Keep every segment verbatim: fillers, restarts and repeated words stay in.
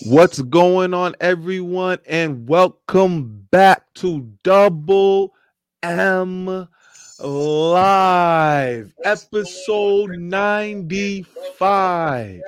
What's going on, everyone? And welcome back to Double M Live, episode ninety-five.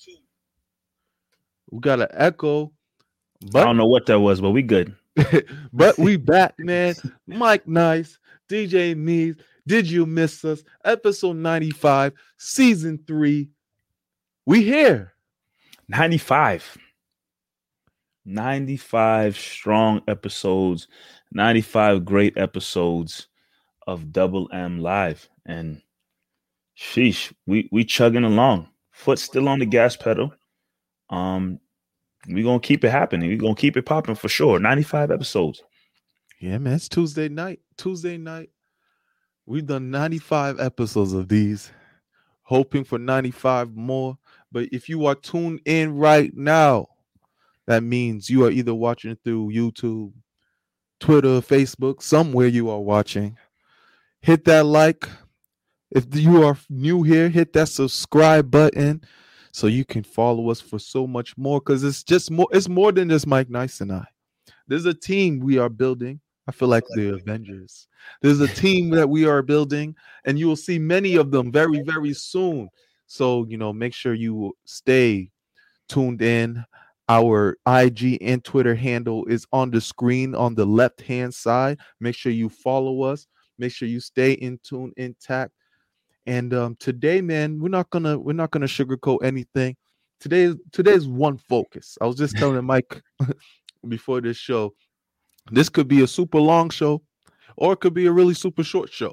We got an echo, I but don't know what that was, but we good. but we back, man. Mike Nice, D J Needs. Did you miss us? Episode ninety-five, season three. We here. ninety-five. ninety-five strong episodes, ninety-five great episodes of Double M Live. And sheesh, we we chugging along. Foot still on the gas pedal. Um, we gonna keep it happening. We gonna keep it popping for sure. ninety-five episodes. Yeah, man. It's Tuesday night. Tuesday night. We've done ninety-five episodes of these, hoping for ninety-five more. But if you are tuned in right now, that means you are either watching through YouTube, Twitter, Facebook, somewhere you are watching. Hit that like. If you are new here, hit that subscribe button so you can follow us for so much more, because it's just more, it's more than just Mike Nice and I. There's a team we are building. I feel like the Avengers. There's a team that we are building, and you will see many of them very, very soon. So, you know, make sure you stay tuned in. Our I G and Twitter handle is on the screen on the left-hand side. Make sure you follow us. Make sure you stay in tune, intact. And um, today, man, we're not gonna we're not gonna sugarcoat anything. Today, today's one focus. I was just telling Mike before this show, this could be a super long show, or it could be a really super short show.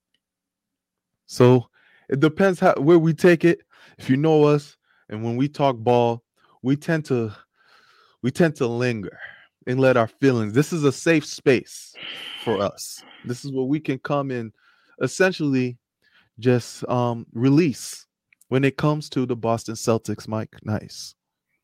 So it depends how where we take it. If you know us, and when we talk ball, we tend to we tend to linger and let our feelings. This is a safe space for us. This is where we can come in, essentially, just um, release when it comes to the Boston Celtics. Mike Nice.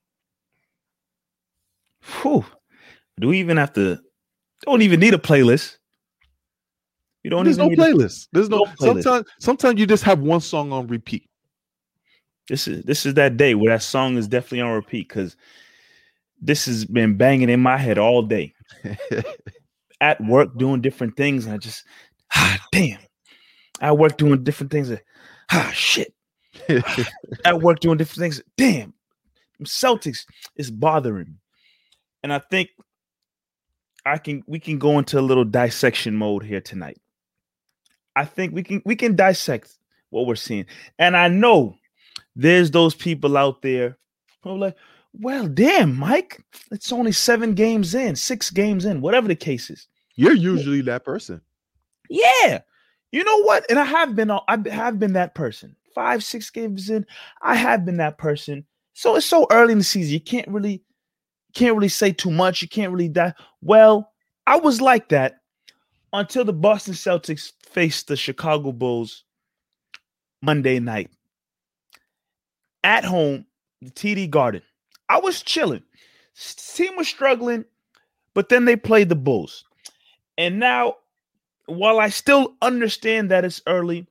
Whew. Do we even have to? Don't even need a playlist. You don't There's even no need playlist. There's no, no playlist. sometimes sometimes you just have one song on repeat. This is this is that day where that song is definitely on repeat, because this has been banging in my head all day. At work doing different things, and I just ah damn. At work doing different things. And, ah shit. At work doing different things. Damn. Celtics is bothering me. And I think I can we can go into a little dissection mode here tonight. I think we can we can dissect what we're seeing. And I know there's those people out there who are like, well, damn, Mike, it's only seven games in, six games in, whatever the case is. You're usually that person. Yeah. You know what? And I have been I have been that person. Five, six games in, I have been that person. So it's so early in the season. You can't really can't really say too much. You can't really die. Well, I was like that until the Boston Celtics faced the Chicago Bulls Monday night at home, the T D Garden. I was chilling. Team was struggling, but then they played the Bulls. And now, while I still understand that it's early,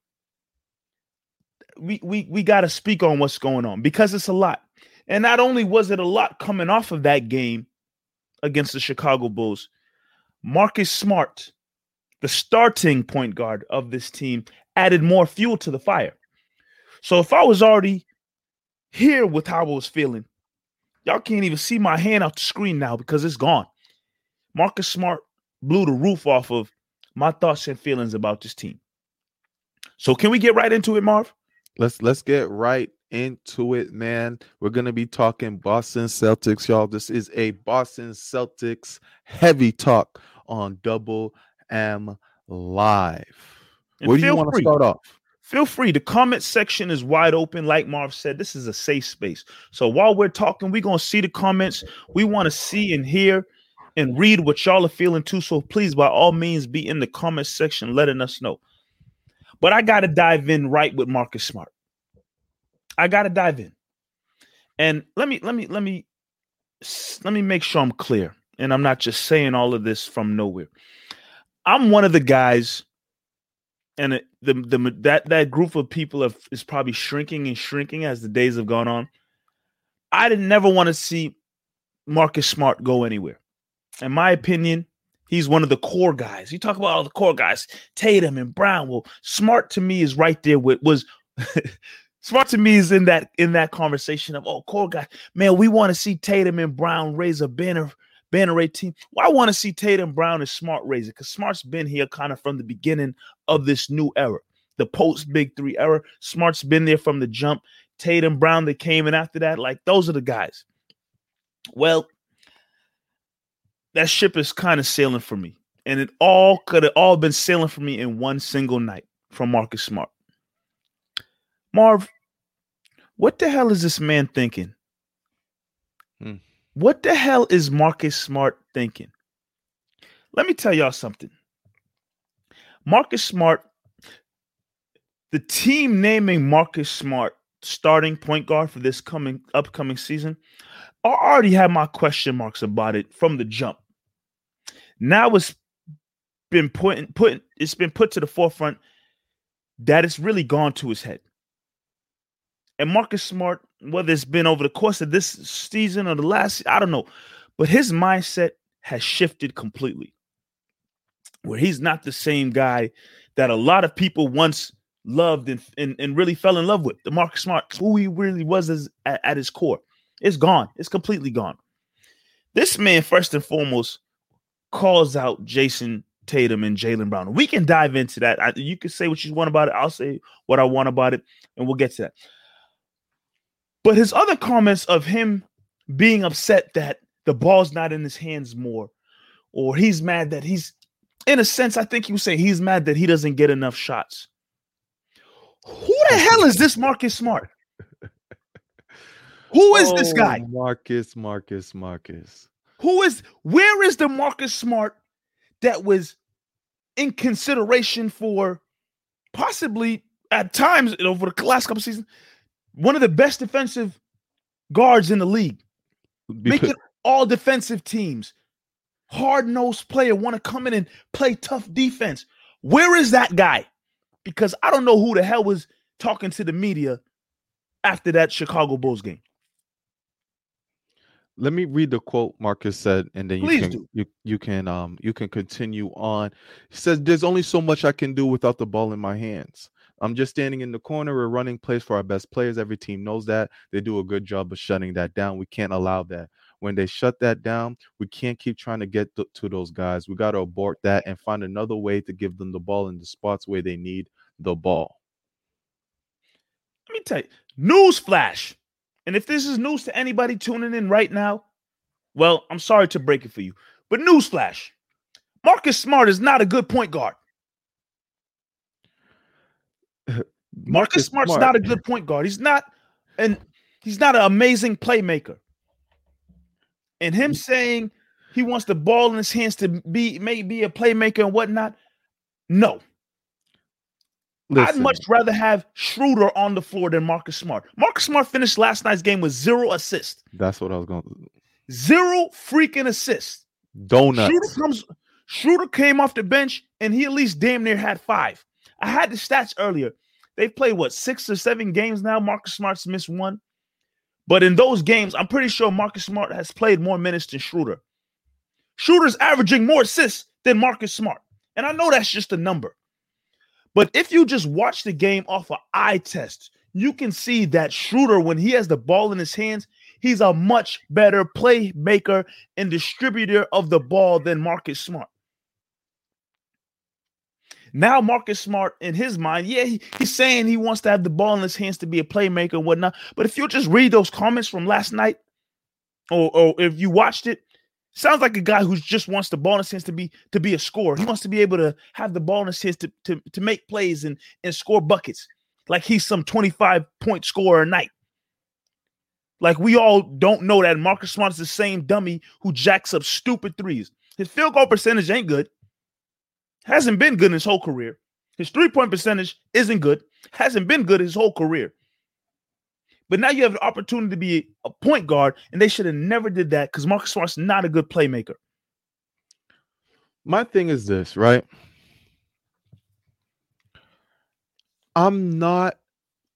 we we we got to speak on what's going on, because it's a lot. And not only was it a lot coming off of that game against the Chicago Bulls, Marcus Smart, the starting point guard of this team, added more fuel to the fire. So if I was already here with how I was feeling, y'all can't even see my hand out the screen now because it's gone. Marcus Smart blew the roof off of my thoughts and feelings about this team. So can we get right into it, Marv? Let's let's get right into it, man. We're gonna be talking Boston Celtics, y'all. This is a Boston Celtics heavy talk on Double M Live. And Where do you feel want to free. start off? Feel free. The comment section is wide open. Like Marv said, this is a safe space. So while we're talking, we're going to see the comments. We want to see and hear and read what y'all are feeling too. So please, by all means, be in the comment section letting us know. But I got to dive in right with Marcus Smart. I got to dive in. And let me, let me, let me, let me make sure I'm clear. And I'm not just saying all of this from nowhere. I'm one of the guys, and it, the the that that group of people have, is probably shrinking and shrinking as the days have gone on. I didn't never want to see Marcus Smart go anywhere. In my opinion, he's one of the core guys. You talk about all the core guys, Tatum and Brown. Well, Smart to me is right there with was Smart to me is in that in that conversation of oh core guy. Man, we want to see Tatum and Brown raise a banner banner rate team. Well, I want to see Tatum, Brown, and Smart raise it because Smart's been here kind of from the beginning of this new era, the post Big Three era. Smart's been there from the jump. Tatum, Brown, that came in after that, like those are the guys. Well, that ship is kind of sailing for me. And it all could have all been sailing for me in one single night from Marcus Smart. Marv, what the hell is this man thinking? Hmm. What the hell is Marcus Smart thinking? Let me tell y'all something. Marcus Smart, the team naming Marcus Smart starting point guard for this coming upcoming season, I already had my question marks about it from the jump. Now it's been put, put it's been put to the forefront that it's really gone to his head. And Marcus Smart, whether it's been over the course of this season or the last, I don't know, but his mindset has shifted completely. Where he's not the same guy that a lot of people once loved and, and, and really fell in love with. The Marcus Smart, who he really was as, at, at his core. It's gone. It's completely gone. This man, first and foremost, calls out Jason Tatum and Jaylen Brown. We can dive into that. I, you can say what you want about it. I'll say what I want about it, and we'll get to that. But his other comments of him being upset that the ball's not in his hands more, or he's mad that he's, in a sense, I think he was saying he's mad that he doesn't get enough shots. Who the hell is this Marcus Smart? Who is oh, this guy? Marcus, Marcus, Marcus. Who is, where is the Marcus Smart that was in consideration for possibly at times over the last couple of seasons, one of the best defensive guards in the league, because making all defensive teams, hard-nosed player, want to come in and play tough defense. Where is that guy? Because I don't know who the hell was talking to the media after that Chicago Bulls game. Let me read the quote Marcus said, and then you Please can do. you you can um you can continue on. He says, "There's only so much I can do without the ball in my hands. I'm just standing in the corner. We're running plays for our best players. Every team knows that. They do a good job of shutting that down. We can't allow that. When they shut that down, we can't keep trying to get to, to those guys. We got to abort that and find another way to give them the ball in the spots where they need the ball." Let me tell you, news flash. And if this is news to anybody tuning in right now, well, I'm sorry to break it for you, but news flash. Marcus Smart is not a good point guard. Marcus, Marcus Smart's Smart. not a good point guard. He's not, and he's not an amazing playmaker. And him saying he wants the ball in his hands to be maybe a playmaker and whatnot, no. Listen. I'd much rather have Schroeder on the floor than Marcus Smart. Marcus Smart finished last night's game with zero assists. That's what I was going to. Zero freaking assists. Donuts. Schroeder comes. Schroeder came off the bench and he at least damn near had five. I had the stats earlier. They've played what six or seven games now. Marcus Smart's missed one, but in those games, I'm pretty sure Marcus Smart has played more minutes than Schroeder. Schroeder's averaging more assists than Marcus Smart, and I know that's just a number. But if you just watch the game off an eye test, you can see that Schroeder, when he has the ball in his hands, he's a much better playmaker and distributor of the ball than Marcus Smart. Now Marcus Smart, in his mind, yeah, he, he's saying he wants to have the ball in his hands to be a playmaker and whatnot. But if you just read those comments from last night, or, or if you watched it, sounds like a guy who just wants the ball in his hands to be to be a scorer. He wants to be able to have the ball in his hands to, to, to make plays and, and score buckets. Like he's some twenty-five point scorer a night. Like we all don't know that Marcus Smart is the same dummy who jacks up stupid threes. His field goal percentage ain't good. Hasn't been good in his whole career. His three-point percentage isn't good. Hasn't been good his whole career. But now you have the opportunity to be a point guard, and they should have never did that because Marcus Smart's not a good playmaker. My thing is this, right? I'm not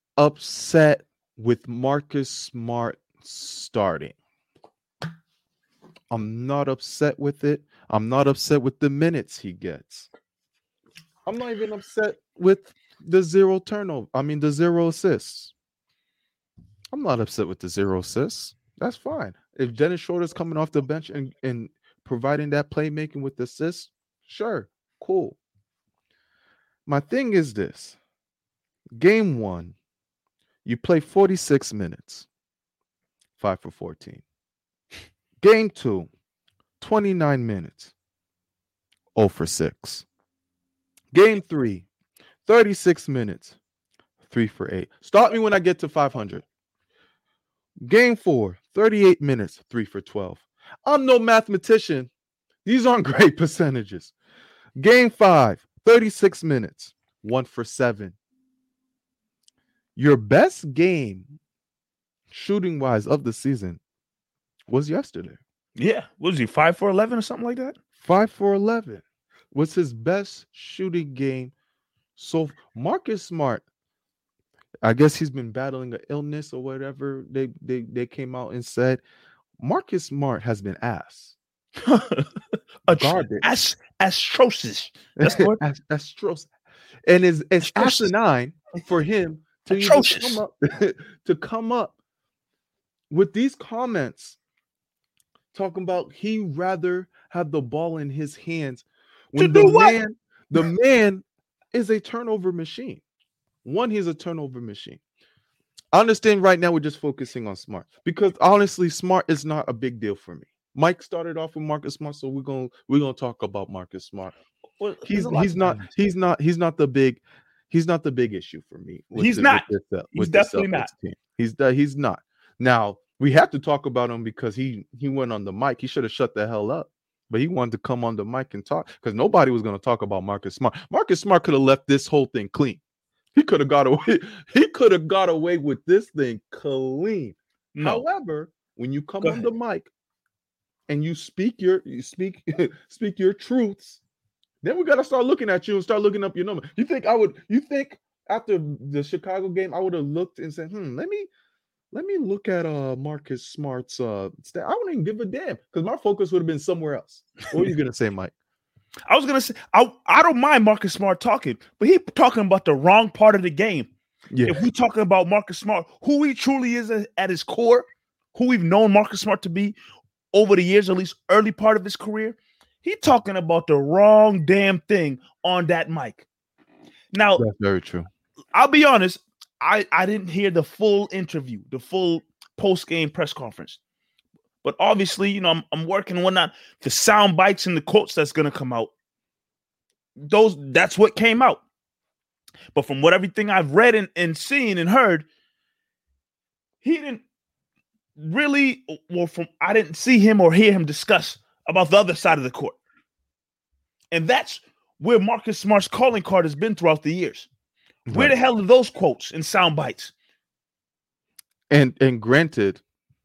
upset with Marcus Smart starting. I'm not upset with it. I'm not upset with the minutes he gets. I'm not even upset with the zero turnover. I mean, the zero assists. I'm not upset with the zero assists. That's fine. If Dennis Schroeder's coming off the bench and, and providing that playmaking with assists, sure, cool. My thing is this. Game one, you play forty-six minutes, five for fourteen. Game two, twenty-nine minutes, zero for six. Game three, thirty-six minutes, three for eight. Start me when I get to five hundred. Game four, thirty-eight minutes, three for twelve. I'm no mathematician. These aren't great percentages. Game five, thirty-six minutes, one for seven. Your best game, shooting wise, of the season was yesterday. Yeah. What was he, five for eleven or something like that? Five for eleven was his best shooting game. So Marcus Smart, I guess he's been battling an illness or whatever. They they they came out and said Marcus Smart has been ass. Garbage. As atrocious. That's what atrocious. And it's it's asinine for him to even come up to come up with these comments talking about he rather have the ball in his hands when the man the man is a turnover machine. One, he's a turnover machine. I understand right now we're just focusing on Smart because honestly, Smart is not a big deal for me. Mike started off with Marcus Smart, so we're gonna we're gonna talk about Marcus Smart. Well, he's he's not he's not he's not the big he's not the big issue for me. He's the, not. With this, uh, with he's definitely not. Team. He's uh, he's not. Now we have to talk about him because he he went on the mic. He should have shut the hell up. But he wanted to come on the mic and talk because nobody was going to talk about Marcus Smart. Marcus Smart could have left this whole thing clean. He could have got away. He could have got away with this thing clean. No. However, when you come Go on ahead. the mic and you speak your you speak speak your truths, then we got to start looking at you and start looking up your number. You think I would? You think after the Chicago game I would have looked and said, "Hmm, let me." Let me look at uh Marcus Smart's uh stat. I wouldn't even give a damn because my focus would have been somewhere else. What are you gonna say, Mike? I was gonna say I, I don't mind Marcus Smart talking, but he talking about the wrong part of the game. Yeah. If we talking about Marcus Smart, who he truly is at his core, who we've known Marcus Smart to be over the years, at least early part of his career, he talking about the wrong damn thing on that mic. Now, that's very true. I'll be honest. I, I didn't hear the full interview, the full post-game press conference. But obviously, you know, I'm, I'm working and whatnot. The sound bites and the quotes that's going to come out, those that's what came out. But from what everything I've read and, and seen and heard, he didn't really, or from I didn't see him or hear him discuss about the other side of the court. And that's where Marcus Smart's calling card has been throughout the years. Right. Where the hell are those quotes and sound bites? And and granted,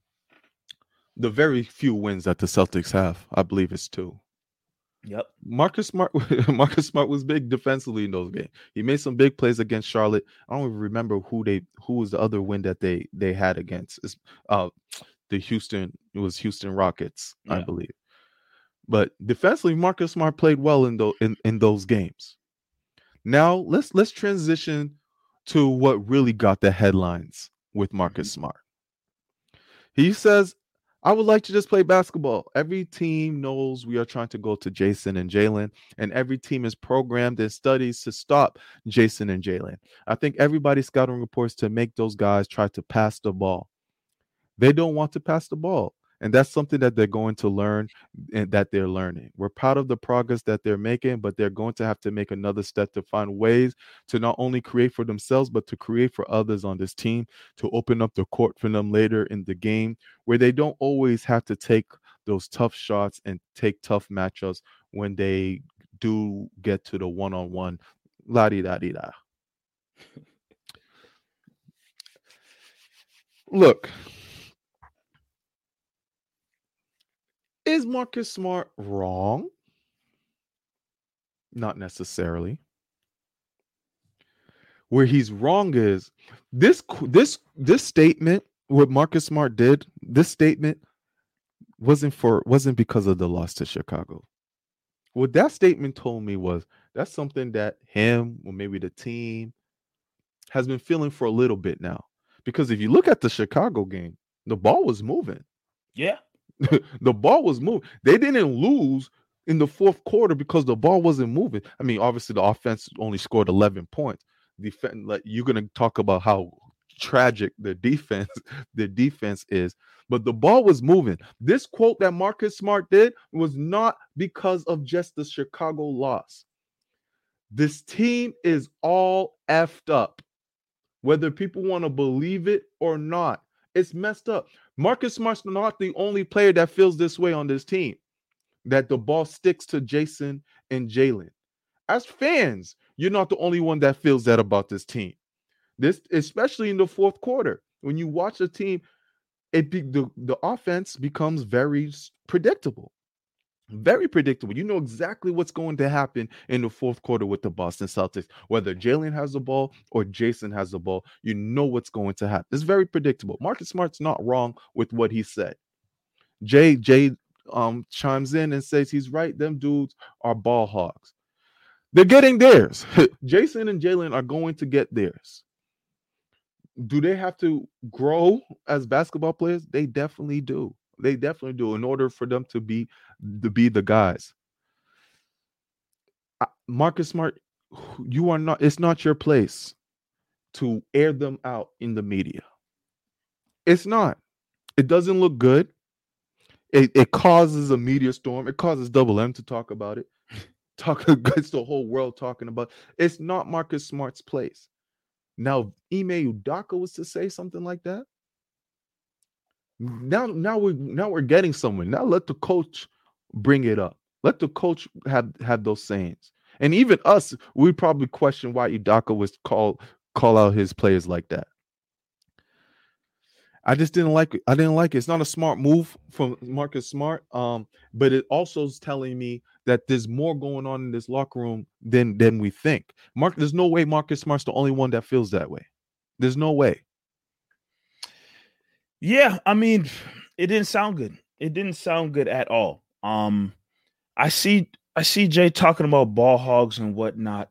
the very few wins that the Celtics have, I believe it's two. Yep. Marcus Smart Marcus Smart was big defensively in those games. He made some big plays against Charlotte. I don't even remember who they who was the other win that they they had against. It's, uh the Houston, it was Houston Rockets, yeah. I believe. But defensively, Marcus Smart played well in those in, in those games. Now let's let's transition to what really got the headlines with Marcus mm-hmm. Smart. He says, I would like to just play basketball. Every team knows we are trying to go to Jason and Jalen, and every team is programmed and studies to stop Jason and Jalen. I think everybody's scouting reports to make those guys try to pass the ball. They don't want to pass the ball. And that's something that they're going to learn and that they're learning. We're proud of the progress that they're making, but they're going to have to make another step to find ways to not only create for themselves, but to create for others on this team, to open up the court for them later in the game, where they don't always have to take those tough shots and take tough matchups when they do get to the one-on-one. La-di-da-di-da. Look. Is Marcus Smart wrong? Not necessarily. Where he's wrong is this this this statement, what Marcus Smart did, this statement wasn't for wasn't because of the loss to Chicago. What that statement told me was that's something that him or maybe the team has been feeling for a little bit now. Because if you look at the Chicago game, the ball was moving. Yeah. The ball was moving. They didn't lose in the fourth quarter because the ball wasn't moving. I mean, obviously the offense only scored eleven points. Defense, like you're gonna talk about how tragic the defense, the defense is, but the ball was moving. This quote that Marcus Smart did was not because of just the Chicago loss. This team is all effed up, whether people want to believe it or not. It's messed up. Marcus Smart's not the only player that feels this way on this team, that the ball sticks to Jason and Jalen. As fans, you're not the only one that feels that about this team. This, especially in the fourth quarter, when you watch a team, it be, the, the offense becomes very predictable. Very predictable. You know exactly what's going to happen in the fourth quarter with the Boston Celtics. Whether Jalen has the ball or Jason has the ball, you know what's going to happen. It's very predictable. Marcus Smart's not wrong with what he said. Jay Jay um, chimes in and says he's right. Them dudes are ball hogs. They're getting theirs. Jason and Jalen are going to get theirs. Do they have to grow as basketball players? They definitely do. They definitely do in order for them to be to be the guys. Marcus Smart, you are not, it's not your place to air them out in the media. It's not. It doesn't look good. It, it causes a media storm. It causes Double M to talk about it. Talk against the whole world talking about it. It's not Marcus Smart's place. Now, Ime Udoka was to say something like that. Now, now we now we're getting someone. Now let the coach bring it up. Let the coach have, have those sayings. And even us, we probably question why Udoka was call call out his players like that. I just didn't like it. I didn't like it. It's not a smart move from Marcus Smart. Um, but it also is telling me that there's more going on in this locker room than than we think. Mark, there's no way Marcus Smart's the only one that feels that way. There's no way. Yeah, I mean, it didn't sound good. It didn't sound good at all. Um, I see, I see Jay talking about ball hogs and whatnot.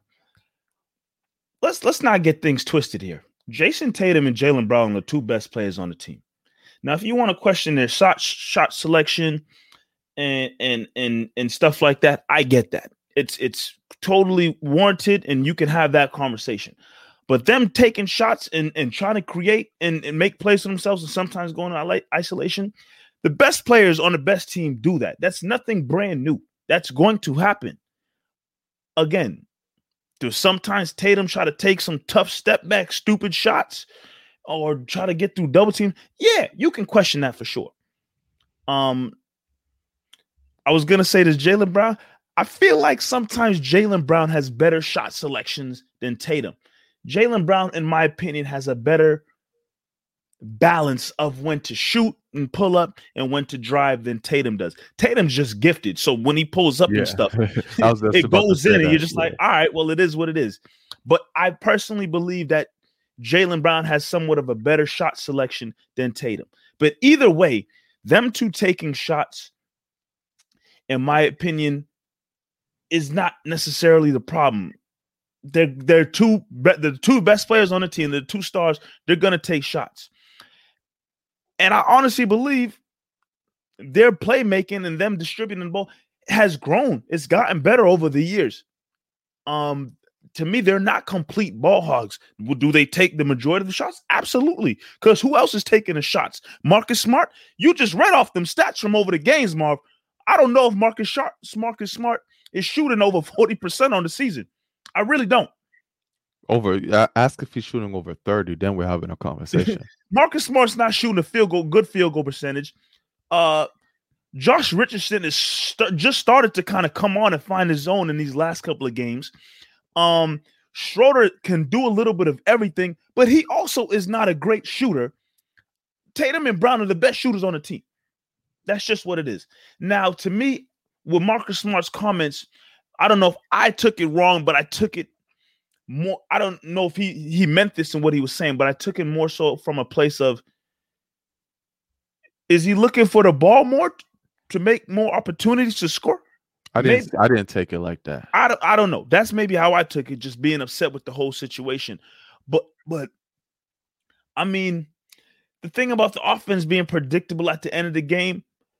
Let's let's not get things twisted here. Jason Tatum and Jaylen Brown are the two best players on the team. Now, if you want to question their shot shot selection and and and and stuff like that, I get that. It's it's totally warranted, and you can have that conversation. But them taking shots and, and trying to create and, and make plays for themselves and sometimes going to isolation, the best players on the best team do that. That's nothing brand new. That's going to happen. Again, do sometimes Tatum try to take some tough step back, stupid shots or try to get through double team? Yeah, you can question that for sure. Um, I was going to say this, Jaylen Brown. I feel like sometimes Jaylen Brown has better shot selections than Tatum. Jaylen Brown, in my opinion, has a better balance of when to shoot and pull up and when to drive than Tatum does. Tatum's just gifted. So when he pulls up yeah. and stuff, it goes in and you're just yeah. like, all right, well, it is what it is. But I personally believe that Jaylen Brown has somewhat of a better shot selection than Tatum. But either way, them two taking shots, in my opinion, is not necessarily the problem. They're they're two the two best players on the team. The two stars. They're gonna take shots, and I honestly believe their playmaking and them distributing the ball has grown. It's gotten better over the years. Um, to me, they're not complete ball hogs. Do they take the majority of the shots? Absolutely, because who else is taking the shots? Marcus Smart. You just read off them stats from over the games, Marv. I don't know if Marcus Smart, Marcus Smart is shooting over forty percent on the season. I really don't. Over, uh, ask if he's shooting over thirty, then we're having a conversation. Marcus Smart's not shooting a field goal, good field goal percentage. Uh, Josh Richardson is st- just started to kind of come on and find his own in these last couple of games. Um, Schroeder can do a little bit of everything, but he also is not a great shooter. Tatum and Brown are the best shooters on the team. That's just what it is. Now, to me, with Marcus Smart's comments, I don't know if I took it wrong, but I took it more. I don't know if he, he meant this in what he was saying, but I took it more so from a place of, is he looking for the ball more to make more opportunities to score. I didn't. Maybe. I didn't take it like that. I don't. I don't know. That's maybe how I took it, just being upset with the whole situation. But, but, I mean, the thing about the offense being predictable at the end of the game,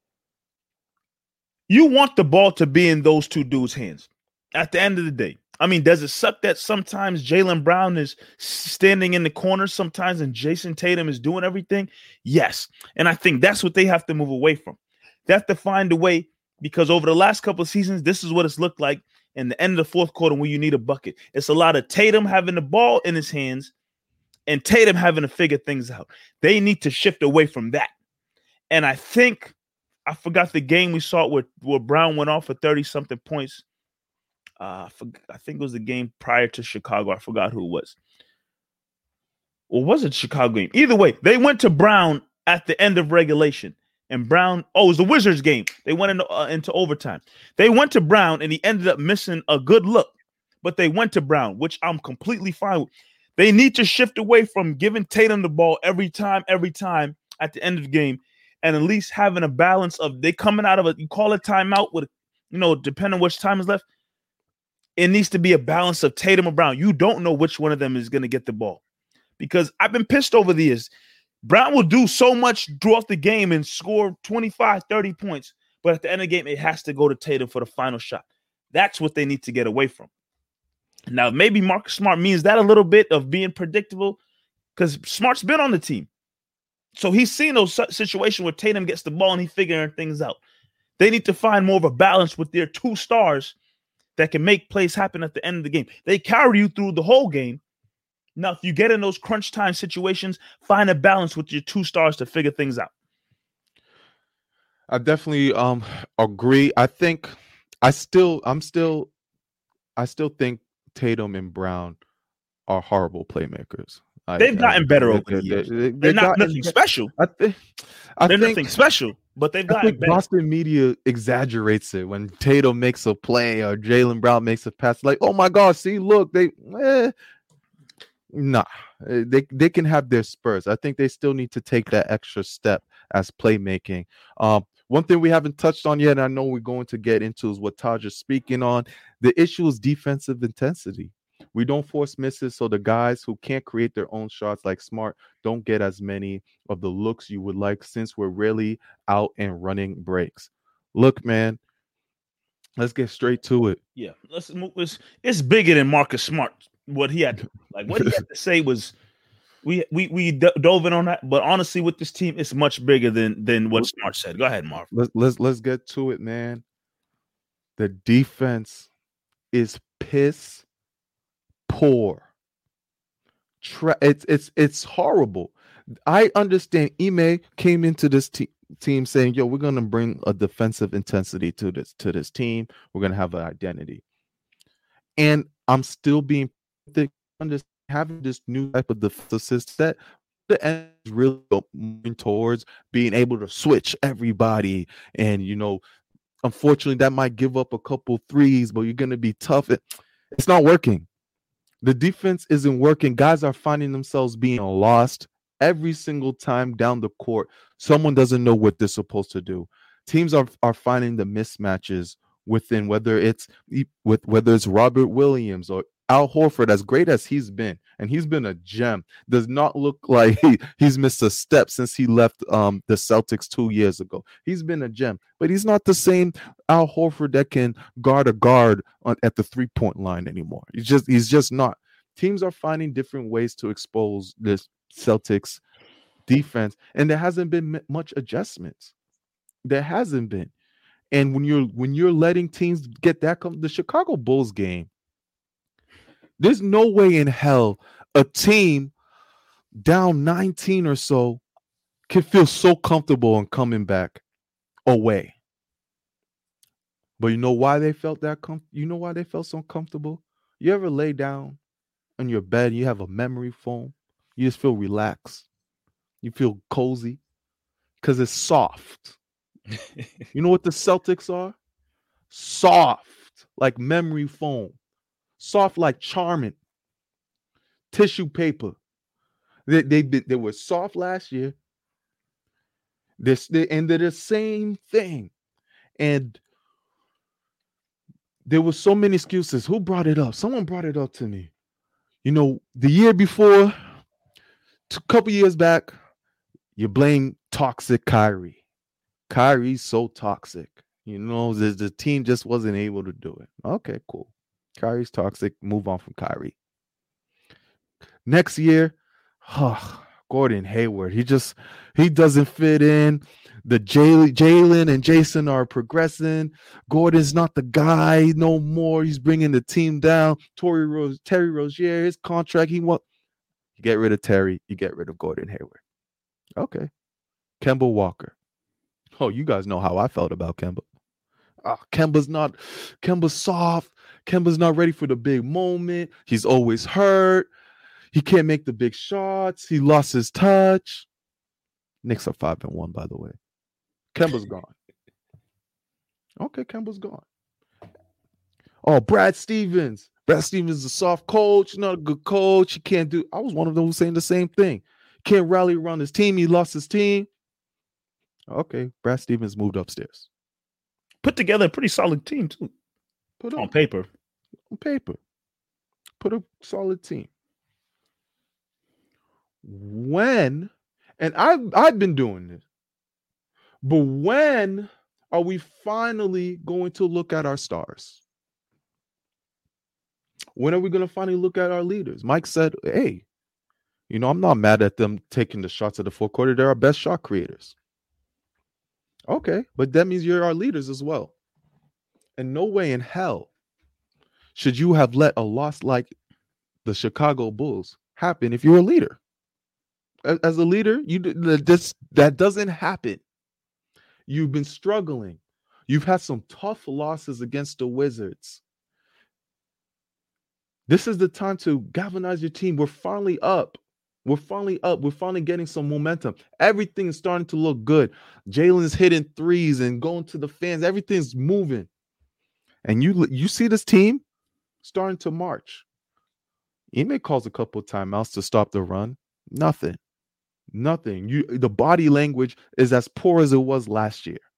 you want the ball to be in those two dudes' hands at the end of the day. I mean, does it suck that sometimes Jaylen Brown is standing in the corner sometimes and Jason Tatum is doing everything? Yes. And I think that's what they have to move away from. They have to find a way, because over the last couple of seasons, this is what it's looked like in the end of the fourth quarter when you need a bucket. It's a lot of Tatum having the ball in his hands and Tatum having to figure things out. They need to shift away from that. And I think, I forgot the game we saw where, where Brown went off for thirty-something points. Uh, I, forgot, I think it was the game prior to Chicago. I forgot who it was. Or was it Chicago game? Either way, they went to Brown at the end of regulation. And Brown, oh, it was the Wizards game. They went into, uh, into overtime. They went to Brown, and he ended up missing a good look. But they went to Brown, which I'm completely fine with. They need to shift away from giving Tatum the ball every time, every time at the end of the game, and at least having a balance of they coming out of a, you call a timeout with, you know, depending on which time is left. It needs to be a balance of Tatum or Brown. You don't know which one of them is going to get the ball, because I've been pissed over the years. Brown will do so much throughout the game and score twenty-five, thirty points, but at the end of the game, it has to go to Tatum for the final shot. That's what they need to get away from. Now, maybe Marcus Smart means that a little bit of being predictable, because Smart's been on the team. So he's seen those situations where Tatum gets the ball and he's figuring things out. They need to find more of a balance with their two stars that can make plays happen at the end of the game. They carry you through the whole game. Now, if you get in those crunch time situations, find a balance with your two stars to figure things out. I definitely um agree. I think I still I'm still I still think Tatum and Brown are horrible playmakers. I, they've gotten I, better they, over the they, years. They, They're they not gotten, nothing special. I, th- I They're think nothing special, but they've gotten I think better. Boston media exaggerates it when Tatum makes a play or Jaylen Brown makes a pass. Like, oh my God, see, look, they eh. Nah, they they can have their spurs. I think they still need to take that extra step as playmaking. Um, one thing we haven't touched on yet, and I know we're going to get into, is what Taj is speaking on. The issue is defensive intensity. We don't force misses, so the guys who can't create their own shots like Smart don't get as many of the looks you would like, since we're really out and running breaks. Look, man, let's get straight to it. Yeah, let's move. It's, it's bigger than Marcus Smart. What he had, like, what he had to say was, we we we dove in on that. But honestly, with this team, it's much bigger than than what Smart said. Go ahead, Marv. Let's let's let's get to it, man. The defense is piss poor. Tra- it's it's it's horrible. I understand Ime came into this te- team saying, "Yo, we're gonna bring a defensive intensity to this to this team. We're gonna have an identity," and I'm still being having this new type of defensive set. The end is really moving towards being able to switch everybody, and you know, unfortunately, that might give up a couple threes, but you're gonna be tough. It, it's not working. The defense isn't working. Guys are finding themselves being lost every single time down the court. Someone doesn't know what they're supposed to do. Teams are are finding the mismatches within, whether it's with whether it's Robert Williams or Al Horford, as great as he's been, and he's been a gem, does not look like he, he's missed a step since he left um, the Celtics two years ago. He's been a gem, but he's not the same Al Horford that can guard a guard on, at the three-point line anymore. He's just he's just not. Teams are finding different ways to expose this Celtics defense, and there hasn't been m- much adjustments. There hasn't been. And when you're when you're letting teams get that, come the Chicago Bulls game, there's no way in hell a team down nineteen or so can feel so comfortable in coming back away. But you know why they felt that com- you know why they felt so comfortable? You ever lay down on your bed, you have a memory foam, you just feel relaxed. You feel cozy because it's soft. You know what the Celtics are? Soft, like memory foam. Soft like Charmin. Tissue paper. They they they were soft last year. This they, and they're the same thing. And there were so many excuses. Who brought it up? Someone brought it up to me. You know, the year before, a couple years back, you blame toxic Kyrie. Kyrie's so toxic. You know, the, the team just wasn't able to do it. Okay, cool. Kyrie's toxic. Move on from Kyrie. Next year, oh, Gordon Hayward. He just, he doesn't fit in. The Jalen and Jason are progressing. Gordon's not the guy no more. He's bringing the team down. Terry Rose, Terry Rozier, his contract. He want. You get rid of Terry. You get rid of Gordon Hayward. Okay. Kemba Walker. Oh, you guys know how I felt about Kemba. Oh, Kemba's not. Kemba's soft. Kemba's not ready for the big moment. He's always hurt. He can't make the big shots. He lost his touch. Knicks are five and one, by the way. Kemba's gone. Okay, Kemba's gone. Oh, Brad Stevens. Brad Stevens is a soft coach, not a good coach. He can't do. I was one of those saying the same thing. Can't rally around his team. He lost his team. Okay, Brad Stevens moved upstairs. Put together a pretty solid team, too. Put on paper. On paper. Put a solid team. When, and I've, I've been doing this, but when are we finally going to look at our stars? When are we going to finally look at our leaders? Mike said, hey, you know, I'm not mad at them taking the shots at the fourth quarter. They're our best shot creators. Okay, but that means you're our leaders as well. And no way in hell should you have let a loss like the Chicago Bulls happen if you're a leader. As a leader, you this that doesn't happen. You've been struggling. You've had some tough losses against the Wizards. This is the time to galvanize your team. We're finally up. We're finally up. We're finally getting some momentum. Everything is starting to look good. Jalen's hitting threes and going to the fans. Everything's moving. And you, you see this team starting to march. Ime calls a couple of timeouts to stop the run. Nothing. Nothing. You, the body language is as poor as it was last year.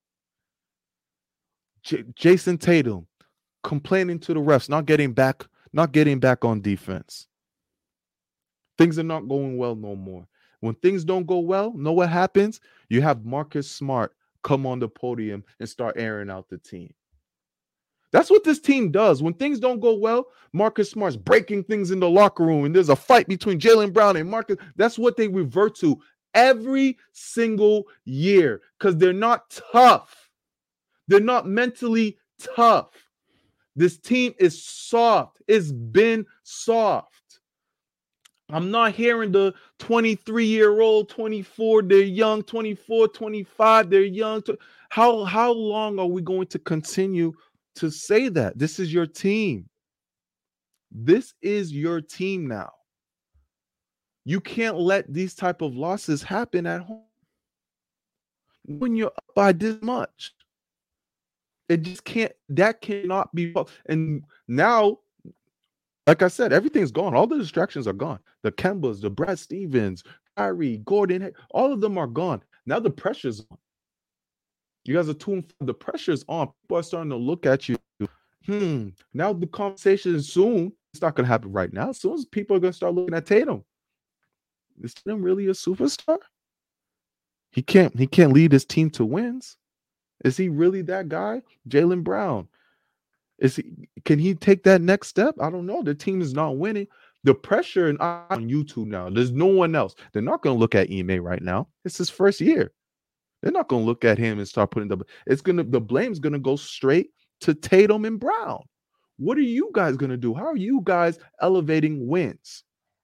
J- Jason Tatum complaining to the refs, not getting back, not getting back on defense. Things are not going well no more. When things don't go well, know what happens? You have Marcus Smart come on the podium and start airing out the team. That's what this team does. When things don't go well, Marcus Smart's breaking things in the locker room, and there's a fight between Jaylen Brown and Marcus. That's what they revert to every single year because they're not tough. They're not mentally tough. This team is soft. It's been soft. I'm not hearing the twenty-three-year-old, twenty-four, they're young, twenty-four, twenty-five, they're young. How, how long are we going to continue to say that? This is your team. This is your team now. You can't let these type of losses happen at home when you're up by this much. It just can't, that cannot be. And now, like I said, everything's gone. All the distractions are gone. The Kembas, the Brad Stevens, Kyrie, Gordon, all of them are gone. Now the pressure's on. You guys are tuned. The pressure's on. People are starting to look at you. Hmm. Now the conversation soon. It's not going to happen right now. As soon as people are going to start looking at Tatum, is Tatum really a superstar? He can't. He can't lead his team to wins. Is he really that guy? Jaylen Brown. Is he? Can he take that next step? I don't know. The team is not winning. The pressure and on YouTube now. There's no one else. They're not going to look at Ime right now. It's his first year. They're not going to look at him and start putting the. It's gonna. The blame's gonna go straight to Tatum and Brown. What are you guys gonna do? How are you guys elevating wins?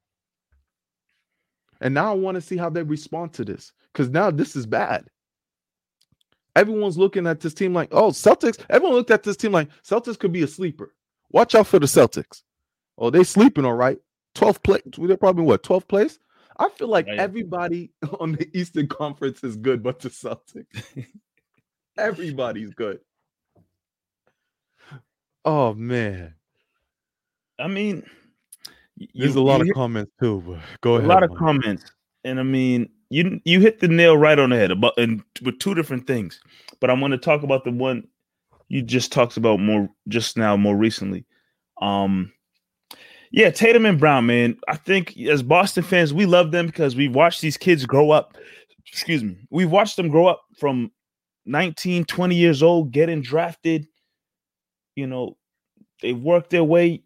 And now I want to see how they respond to this because now this is bad. Everyone's looking at this team like, oh, Celtics. Everyone looked at this team like Celtics could be a sleeper. Watch out for the Celtics. Oh, they sleeping all right. twelfth place. They're probably what, twelfth place? I feel like right. Everybody on the Eastern Conference is good, but the Celtics. Everybody's good. Oh, man. I mean, there's you, a lot of hit, comments too, but go ahead. A lot of man. comments. And I mean, you you hit the nail right on the head about and with two different things. But I'm going to talk about the one you just talked about more just now, more recently. Um, yeah, Tatum and Brown, man. I think as Boston fans, we love them because we've watched these kids grow up. Excuse me. We've watched them grow up from nineteen, twenty years old, getting drafted. You know, they've worked their way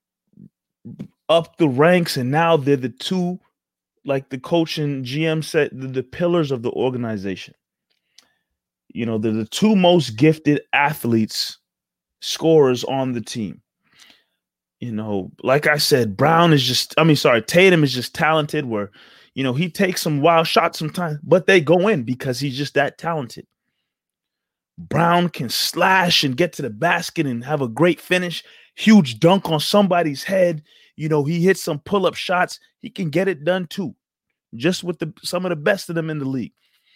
up the ranks, and now they're the two, like the coach and G M said, the, the pillars of the organization. You know, they're the two most gifted athletes, scorers on the team. You know, like I said, Brown is just, I mean, sorry, Tatum is just talented where, you know, he takes some wild shots sometimes, but they go in because he's just that talented. Brown can slash and get to the basket and have a great finish, huge dunk on somebody's head. You know, he hits some pull-up shots. He can get it done too, just with the some of the best of them in the league.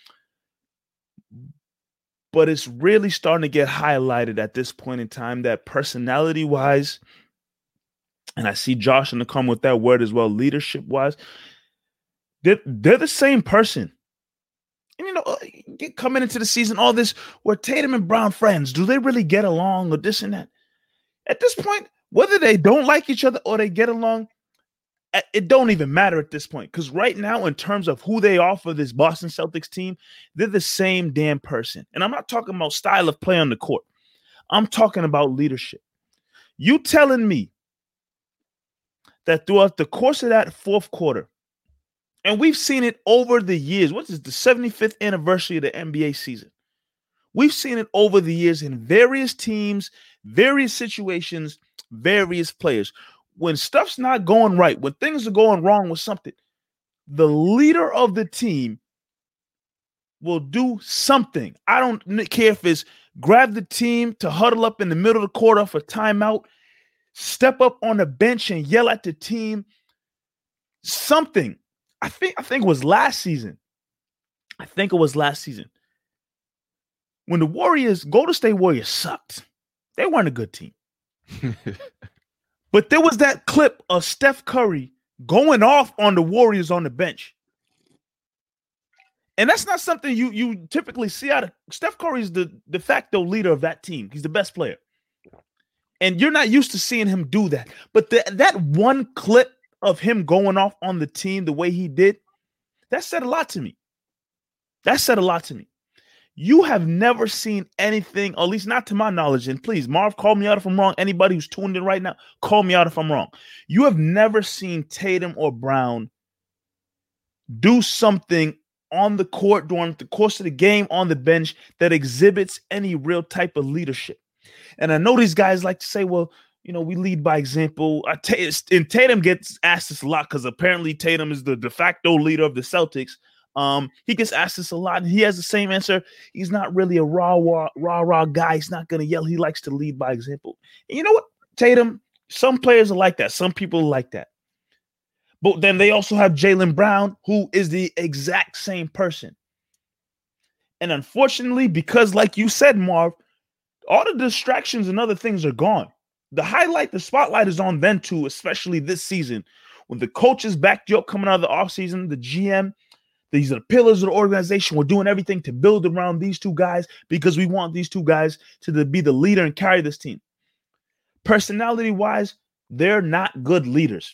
But it's really starting to get highlighted at this point in time that personality-wise, and I see Josh in the comment with that word as well, leadership-wise, they're, they're the same person. And, you know, get coming into the season, all this, were Tatum and Brown friends? Do they really get along or this and that? At this point, whether they don't like each other or they get along, it don't even matter at this point. Because right now, in terms of who they are for this Boston Celtics team, they're the same damn person. And I'm not talking about style of play on the court. I'm talking about leadership. You telling me that throughout the course of that fourth quarter, and we've seen it over the years. What is the seventy-fifth anniversary of the N B A season? We've seen it over the years in various teams, various situations, various players. When stuff's not going right, when things are going wrong with something, the leader of the team will do something. I don't care if it's grab the team to huddle up in the middle of the court for timeout, step up on the bench and yell at the team, something. I think I think it was last season. I think it was last season. When the Warriors, Golden State Warriors sucked. They weren't a good team. But there was that clip of Steph Curry going off on the Warriors on the bench. And that's not something you, you typically see out of Steph Curry is the de facto leader of that team. He's the best player. And you're not used to seeing him do that. But the, that one clip of him going off on the team the way he did, that said a lot to me. That said a lot to me. You have never seen anything, or at least not to my knowledge, and please, Marv, call me out if I'm wrong. Anybody who's tuned in right now, call me out if I'm wrong. You have never seen Tatum or Brown do something on the court during the course of the game on the bench that exhibits any real type of leadership. And I know these guys like to say, well, you know, we lead by example. I t- and Tatum gets asked this a lot because apparently Tatum is the de facto leader of the Celtics. Um, he gets asked this a lot, and he has the same answer. He's not really a rah rah rah rah guy. He's not going to yell. He likes to lead by example. And you know what, Tatum? Some players are like that. Some people are like that. But then they also have Jaylen Brown, who is the exact same person. And unfortunately, because like you said, Marv, all the distractions and other things are gone. The highlight, the spotlight is on them too, especially this season. When the coaches backed you up coming out of the offseason, the G M, these are the pillars of the organization. We're doing everything to build around these two guys because we want these two guys to the, be the leader and carry this team. Personality-wise, they're not good leaders.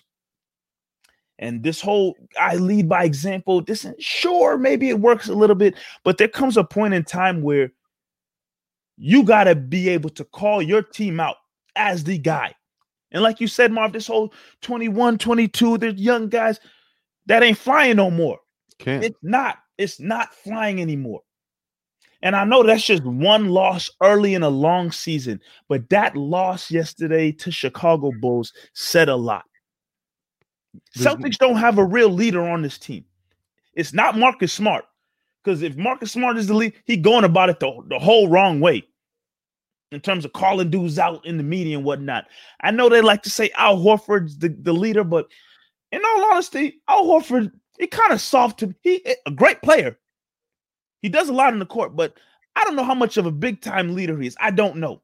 And this whole I lead by example, this sure, maybe it works a little bit, but there comes a point in time where you got to be able to call your team out as the guy. And like you said, Marv, this whole twenty-one, twenty-two, there's young guys that ain't flying no more. Can't. It's not. It's not flying anymore. And I know that's just one loss early in a long season, but that loss yesterday to Chicago Bulls said a lot. There's Celtics don't have a real leader on this team. It's not Marcus Smart, because if Marcus Smart is the lead, he's going about it the, the whole wrong way in terms of calling dudes out in the media and whatnot. I know they like to say Al Horford's the, the leader, but in all honesty, Al Horford, he kind of soft to he a great player. He does a lot in the court, but I don't know how much of a big time leader he is. I don't know.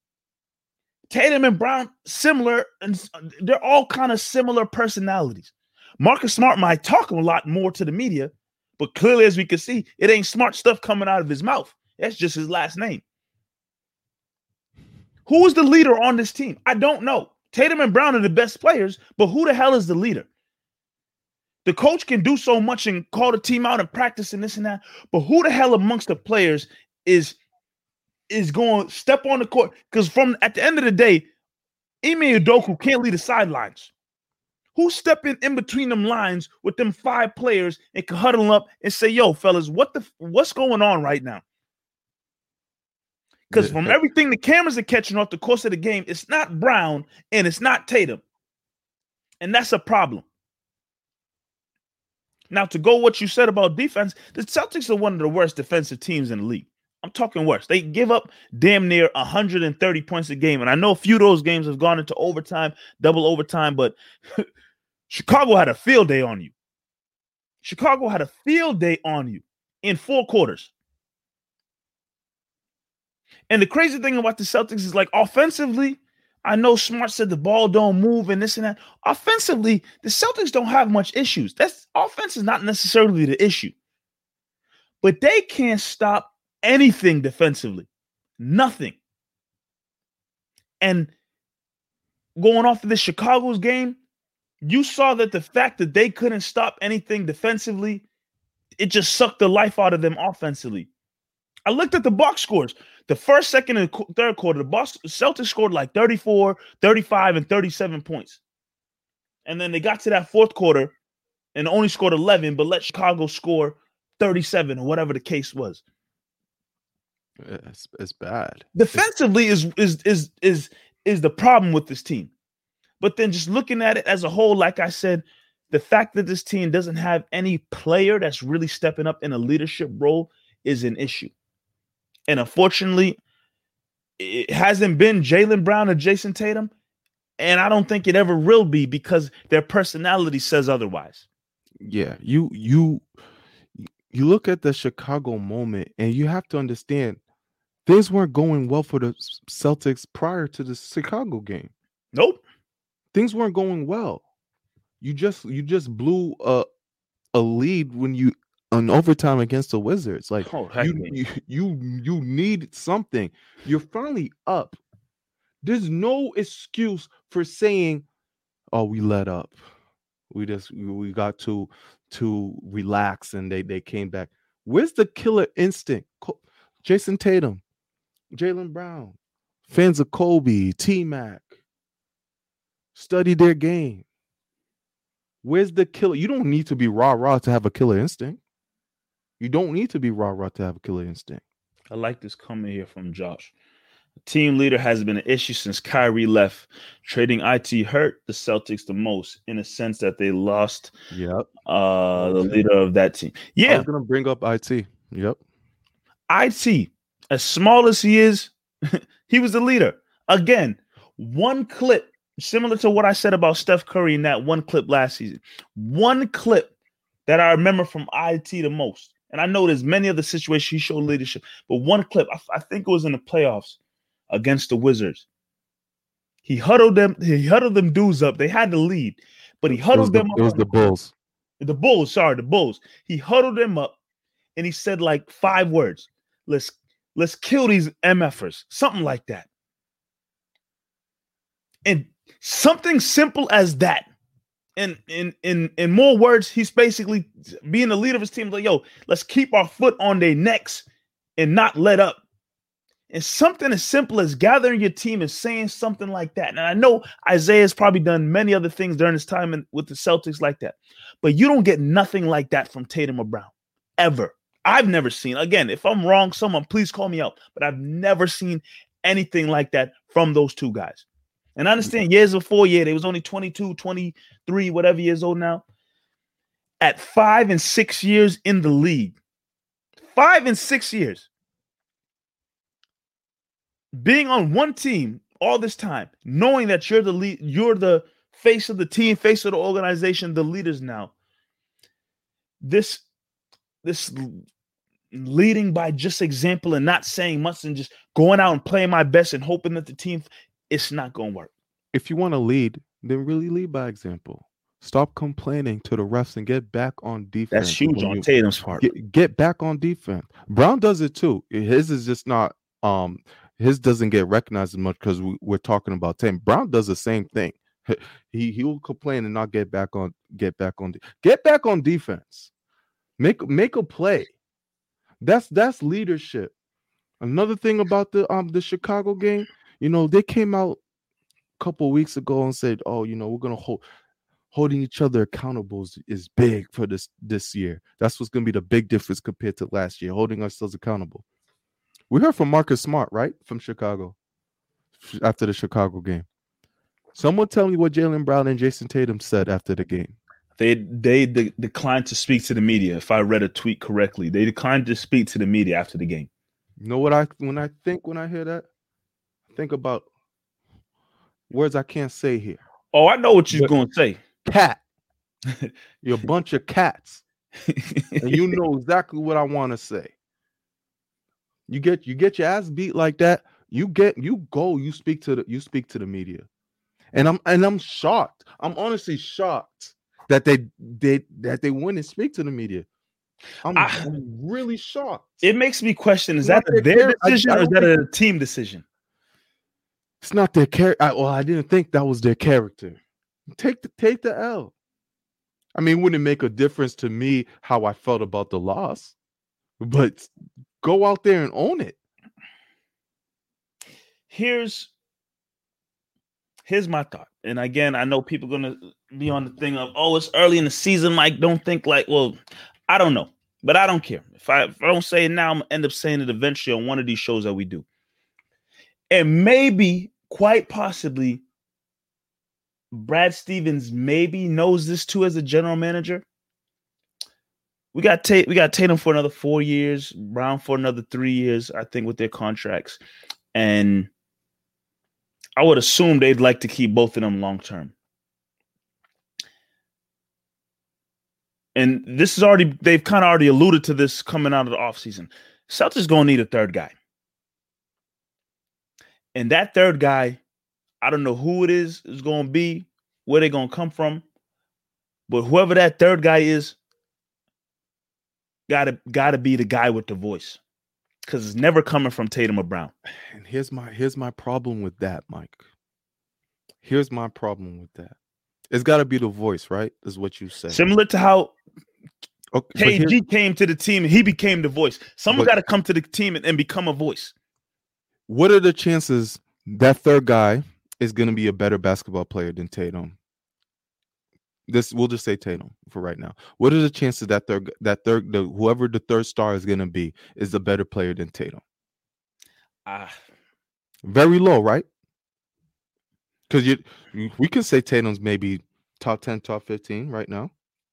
Tatum and Brown, similar, and they're all kind of similar personalities. Marcus Smart might talk a lot more to the media, but clearly, as we can see, it ain't smart stuff coming out of his mouth. That's just his last name. Who is the leader on this team? I don't know. Tatum and Brown are the best players, but who the hell is the leader? The coach can do so much and call the team out and practice and this and that, but who the hell amongst the players is, is going to step on the court? Because from at the end of the day, Ime Udoka can't lead the sidelines. Who's stepping in between them lines with them five players and can huddle up and say, yo, fellas, what the what's going on right now? Because from everything the cameras are catching off the course of the game, it's not Brown and it's not Tatum. And that's a problem. Now, to go what you said about defense, the Celtics are one of the worst defensive teams in the league. I'm talking worse. They give up damn near one hundred thirty points a game. And I know a few of those games have gone into overtime, double overtime, but Chicago had a field day on you. Chicago had a field day on you in four quarters. And the crazy thing about the Celtics is, like, offensively, I know Smart said the ball don't move and this and that. Offensively, the Celtics don't have much issues. That's offense is not necessarily the issue. But they can't stop anything defensively. Nothing. And going off of the Chicago's game, you saw that the fact that they couldn't stop anything defensively, it just sucked the life out of them offensively. I looked at the box scores. The first, second, and third quarter, the Boston Celtics scored like thirty-four, thirty-five, and thirty-seven points. And then they got to that fourth quarter and only scored eleven, but let Chicago score thirty-seven or whatever the case was. It's, it's bad. Defensively is is is is is the problem with this team. But then just looking at it as a whole, like I said, the fact that this team doesn't have any player that's really stepping up in a leadership role is an issue. And unfortunately, it hasn't been Jaylen Brown or Jason Tatum. And I don't think it ever will be because their personality says otherwise. Yeah, you you you look at the Chicago moment and you have to understand things weren't going well for the Celtics prior to the Chicago game. Nope. Things weren't going well. You just you just blew a a lead when you on overtime against the Wizards. Like oh, you, you you you need something. You're finally up. There's no excuse for saying, "Oh, we let up. We just we got to to relax and they they came back." Where's the killer instinct? Jason Tatum, Jaylen Brown, fans of Kobe, T-Mac, study their game. Where's the killer? You don't need to be rah-rah to have a killer instinct. You don't need to be rah-rah to have a killer instinct. I like this comment here from Josh. Team leader has been an issue since Kyrie left. Trading I T hurt the Celtics the most in a sense that they lost yep. uh, the leader of that team. Yeah. I was going to bring up I T. Yep. I T, as small as he is, he was the leader. Again, one clip, similar to what I said about Steph Curry in that one clip last season. One clip that I remember from I T the most. And I know there's many other situations he showed leadership, but one clip, I, I think it was in the playoffs against the Wizards. He huddled them, he huddled them dudes up. They had the lead, but he huddled the, them up. It was the Bulls. The Bulls, sorry, the Bulls. He huddled them up and he said like five words. Let's let's kill these MFers, something like that. And something simple as that. And in in in more words, he's basically being the leader of his team. Like, yo, let's keep our foot on their necks and not let up. And something as simple as gathering your team and saying something like that. And I know Isaiah's probably done many other things during his time in, with the Celtics like that. But you don't get nothing like that from Tatum or Brown, ever. I've never seen. Again, if I'm wrong, someone please call me out. But I've never seen anything like that from those two guys. And I understand years before, yeah, they was only twenty-two, twenty-three, whatever years old now. At five and six years in the league, five and six years, being on one team all this time, knowing that you're the lead, you're the face of the team, face of the organization, the leaders now. This, this leading by just example and not saying much and just going out and playing my best and hoping that the team, it's not going to work. If you want to lead, then really lead by example. Stop complaining to the refs and get back on defense. That's huge on Tatum's part. Get, get back on defense. Brown does it too. His is just not um his doesn't get recognized as much because we, we're talking about Tatum. Brown does the same thing. He he will complain and not get back on get back on get back on defense. Make make a play. That's that's leadership. Another thing about the um the Chicago game, you know, they came out a couple weeks ago and said, "Oh, you know, we're gonna hold holding each other accountable is, is big for this this year. That's what's gonna be the big difference compared to last year, holding ourselves accountable." We heard from Marcus Smart, right, from Chicago, after the Chicago game. Someone tell me what Jaylen Brown and Jason Tatum said after the game. They they de- declined to speak to the media. If I read a tweet correctly, they declined to speak to the media after the game. You know what I when I think when I hear that, I think about words I can't say here. Oh, I know what you're going to say. Cat. You're a bunch of cats. And you know exactly what I want to say. You get you get your ass beat like that, you get you go, you speak to the you speak to the media. And I'm and I'm shocked. I'm honestly shocked that they they that they went and speak to the media. I'm, I, I'm really shocked. It makes me question: is that their, their decision I, I or is that a team decision? It's not their character. Well, I didn't think that was their character. Take the take the L. I mean, it wouldn't make a difference to me how I felt about the loss, but go out there and own it. Here's here's my thought. And again, I know people are gonna be on the thing of, oh, it's early in the season, Mike. Don't think like, well, I don't know, but I don't care. If I, if I don't say it now, I'm gonna end up saying it eventually on one of these shows that we do. And maybe, quite possibly, Brad Stevens maybe knows this too as a general manager. We got Tate, we got Tatum for another four years, Brown for another three years, I think, with their contracts. And I would assume they'd like to keep both of them long term. And this is already, they've kind of already alluded to this coming out of the offseason. Celtics going to need a third guy. And that third guy, I don't know who it is, is going to be, where they're going to come from. But whoever that third guy is, gotta gotta be the guy with the voice. Because it's never coming from Tatum or Brown. And here's my here's my problem with that, Mike. Here's my problem with that. It's got to be the voice, right? Is what you say. Similar to how okay, K G came to the team and he became the voice. Someone got to come to the team and, and become a voice. What are the chances that third guy is going to be a better basketball player than Tatum? This we'll just say Tatum for right now. What are the chances that third that third the, whoever the third star is going to be is a better player than Tatum? Ah, uh, very low, right? Because you we can say Tatum's maybe top ten, top fifteen right now.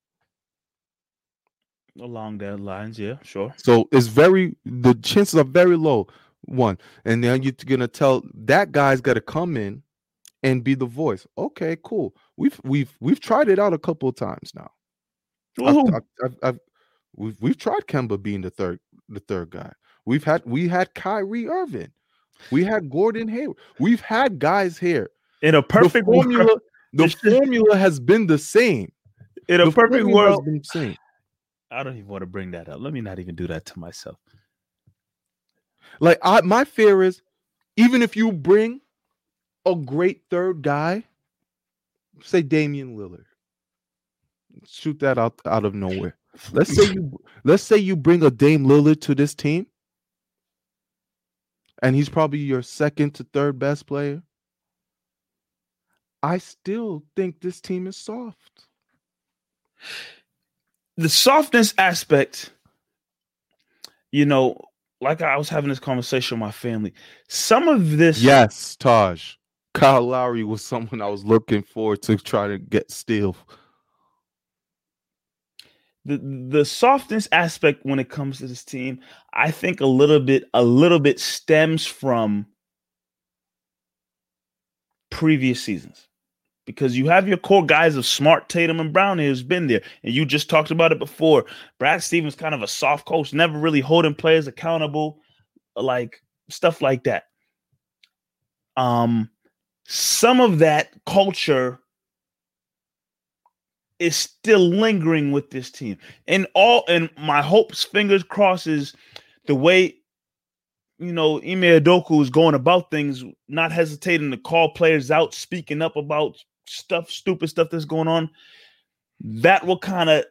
Along that lines, yeah, sure. So it's very the chances are very low. One, and then you're gonna tell that guy's got to come in and be the voice. Okay, cool. We've we've we've tried it out a couple of times now. I've, I've, I've, I've, we've we've tried Kemba being the third the third guy. We've had we had Kyrie Irving. We had Gordon Hayward. We've had guys here. In a perfect the formula, world, the formula has been the same. In a the perfect world, been the same. I don't even want to bring that up. Let me not even do that to myself. Like I, my fear is, even if you bring a great third guy, say Damian Lillard, shoot that out out of nowhere. Let's say you let's say you bring a Dame Lillard to this team, and he's probably your second to third best player. I still think this team is soft. The softness aspect, you know, like I was having this conversation with my family. Some of this, yes, Taj. Kyle Lowry was someone I was looking forward to try to get steal. The the softness aspect when it comes to this team, I think a little bit, a little bit stems from previous seasons. Because you have your core guys of Smart, Tatum, and Brown who's been there. And you just talked about it before. Brad Stevens kind of a soft coach, never really holding players accountable, like stuff like that. Um, some of that culture is still lingering with this team. And all and my hopes, fingers crossed, is the way you know, Ime Udoka is going about things, not hesitating to call players out, speaking up about stuff, stupid stuff that's going on, that will kind of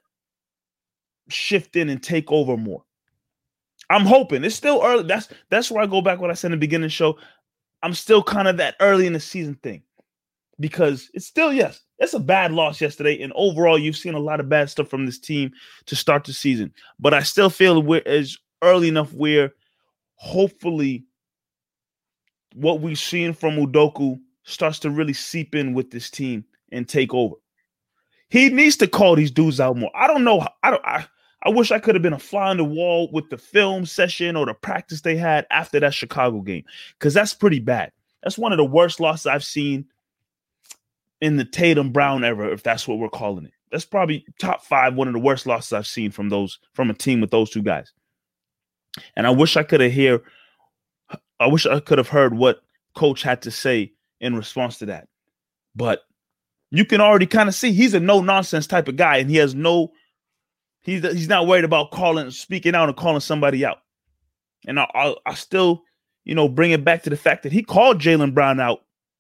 shift in and take over more. I'm hoping. It's still early. That's that's where I go back what I said in the beginning of the show. I'm still kind of that early in the season thing because it's still, yes, it's a bad loss yesterday. And overall, you've seen a lot of bad stuff from this team to start the season. But I still feel we're as early enough where hopefully what we've seen from Udoka starts to really seep in with this team and take over. He needs to call these dudes out more. I don't know. I don't. I, I wish I could have been a fly on the wall with the film session or the practice they had after that Chicago game, because that's pretty bad. That's one of the worst losses I've seen in the Tatum Brown era, if that's what we're calling it. That's probably top five, one of the worst losses I've seen from those from a team with those two guys. And I wish I could have hear. I wish I could have heard what Coach had to say in response to that. But you can already kind of see he's a no nonsense type of guy, and he has no. He's he's not worried about calling, speaking out, and calling somebody out. And I I, I still, you know, bring it back to the fact that he called Jaylen Brown out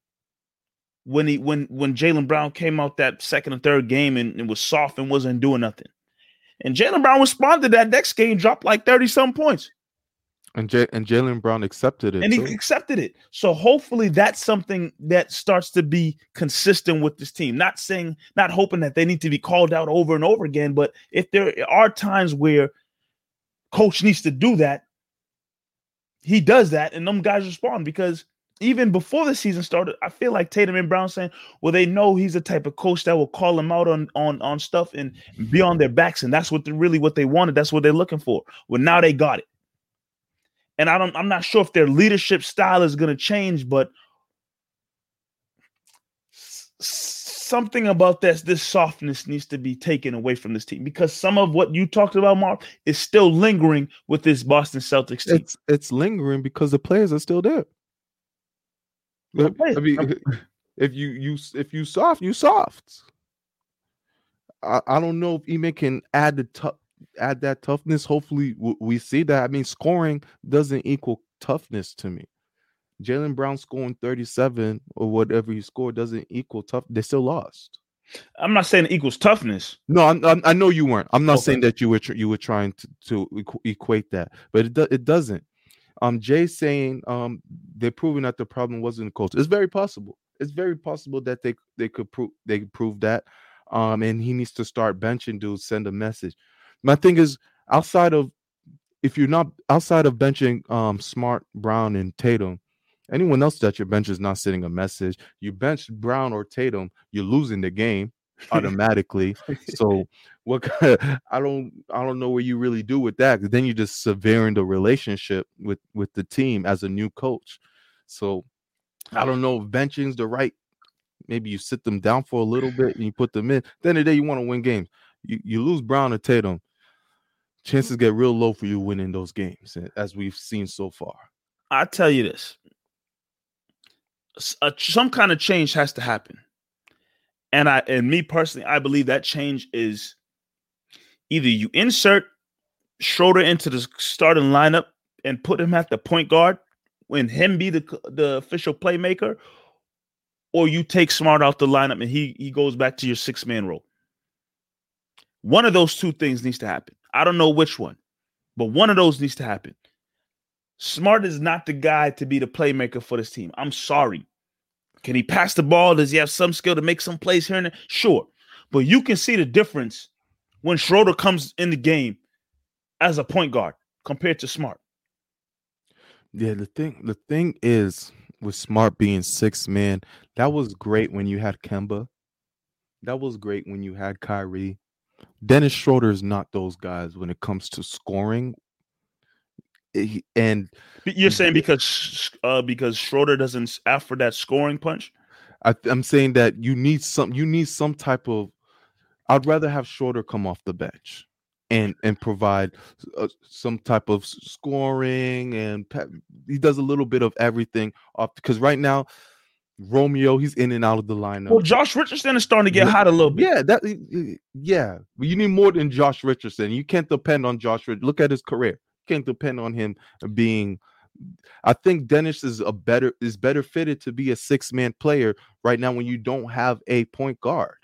when he when when Jaylen Brown came out that second and third game and, and was soft and wasn't doing nothing. And Jaylen Brown responded that next game, dropped like thirty some points. And J- and Jaylen Brown accepted it. And too. he accepted it. So hopefully that's something that starts to be consistent with this team. Not saying, not hoping that they need to be called out over and over again, but if there are times where Coach needs to do that, he does that, and them guys respond. Because even before the season started, I feel like Tatum and Brown saying, well, they know he's the type of coach that will call them out on on, on stuff and be on their backs, and that's what really what they wanted. That's what they're looking for. Well, now they got it. And I don't, I'm not sure if their leadership style is going to change, but s- something about this, this softness needs to be taken away from this team, because some of what you talked about, Mark, is still lingering with this Boston Celtics team. It's it's lingering because the players are still there. Well, I mean, if you you if you soft, you soft. I, I don't know if Ime can add the tough. Add that toughness. Hopefully w- we see that. I mean, scoring doesn't equal toughness to me. Jaylen Brown scoring thirty-seven or whatever he scored doesn't equal tough. They still lost. I'm not saying it equals toughness. No, I'm, I'm, I know you weren't. I'm not Okay. saying that you were tr- you were trying to, to equ- equate that, but it do- it doesn't. Um, Jay saying um they're proving that the problem wasn't the coach. It's very possible. It's very possible that they they could prove they could prove that. Um, and he needs to start benching dudes, send a message. My thing is, outside of if you're not outside of benching um Smart, Brown, and Tatum, anyone else that your bench is not sending a message. You bench Brown or Tatum, you're losing the game automatically. So what kind of, I don't I don't know what you really do with that, because then you're just severing the relationship with with the team as a new coach. So I don't know if benching's the right. Maybe you sit them down for a little bit and you put them in. At the end of the day, you want to win games. You you lose Brown or Tatum, chances get real low for you winning those games, as we've seen so far. I tell you this, a, some kind of change has to happen. And I, and me personally, I believe that change is either you insert Schroeder into the starting lineup and put him at the point guard when him be the, the official playmaker, or you take Smart out the lineup and he, he goes back to your six-man role. One of those two things needs to happen. I don't know which one, but one of those needs to happen. Smart is not the guy to be the playmaker for this team. I'm sorry. Can he pass the ball? Does he have some skill to make some plays here and there? Sure. But you can see the difference when Schroeder comes in the game as a point guard compared to Smart. Yeah, the thing the thing is with Smart being six man, that was great when you had Kemba. That was great when you had Kyrie. Dennis Schroeder is not those guys when it comes to scoring. He, and you're saying because uh, because Schroeder doesn't offer that scoring punch? I, I'm saying that you need some you need some type of. I'd rather have Schroeder come off the bench and and provide uh, some type of scoring, and he does a little bit of everything off, because right now Romeo, he's in and out of the lineup. Well, Josh Richardson is starting to get hot a little bit. Yeah, that yeah. But you need more than Josh Richardson. You can't depend on Josh Richardson. Look at his career. You can't depend on him being I think Dennis is a better is better fitted to be a six-man player right now when you don't have a point guard.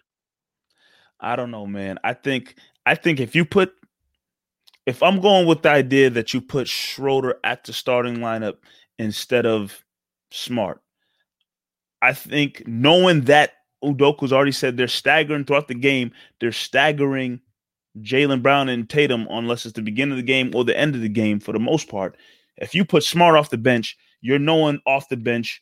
I don't know, man. I think I think if you put if I'm going with the idea that you put Schroeder at the starting lineup instead of Smart, I think knowing that Udoka's already said they're staggering throughout the game, they're staggering Jaylen Brown and Tatum unless it's the beginning of the game or the end of the game for the most part. If you put Smart off the bench, you're knowing off the bench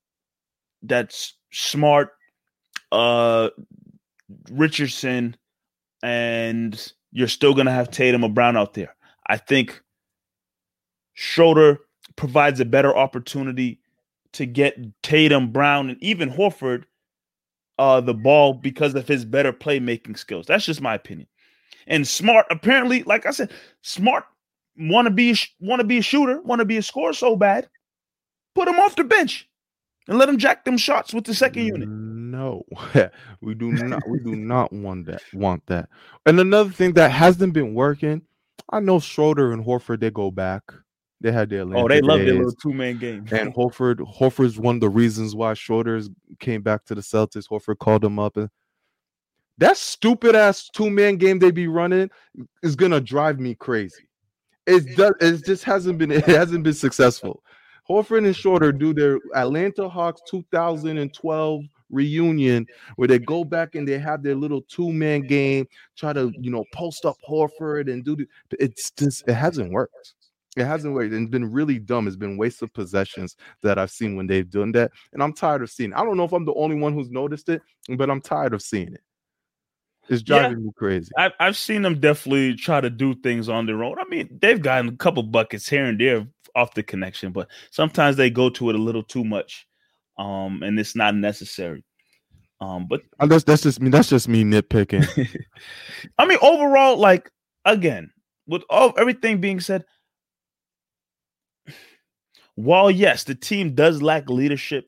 that's Smart, uh, Richardson, and you're still going to have Tatum or Brown out there. I think Schroeder provides a better opportunity to get Tatum, Brown, and even Horford uh, the ball because of his better playmaking skills. That's just my opinion. And Smart, apparently, like I said, Smart want to be want to be a shooter, want to be a scorer so bad. Put him off the bench and let him jack them shots with the second unit. No, we do not. We do not want that. Want that. And another thing that hasn't been working, I know Schroeder and Horford, they go back. They had their oh, they love their little two man game. And Horford, Horford's one of the reasons why Schroeder came back to the Celtics. Horford called him up, and that stupid ass two man game they be running is gonna drive me crazy. It does. It just hasn't been. It hasn't been successful. Horford and Schroeder do their Atlanta Hawks two thousand twelve reunion where they go back and they have their little two-man game, try to, you know, post up Horford and do the, it's just, it hasn't worked. It hasn't worked. And it's been really dumb. It's been waste of possessions that I've seen when they've done that. And I'm tired of seeing it. I don't know if I'm the only one who's noticed it, but I'm tired of seeing it. It's driving yeah, me crazy. I've, I've seen them definitely try to do things on their own. I mean, they've gotten a couple buckets here and there off the connection, but sometimes they go to it a little too much, um, and it's not necessary. Um, but that's that's just me. That's just me nitpicking. I mean, overall, like again, with all everything being said, while yes, the team does lack leadership,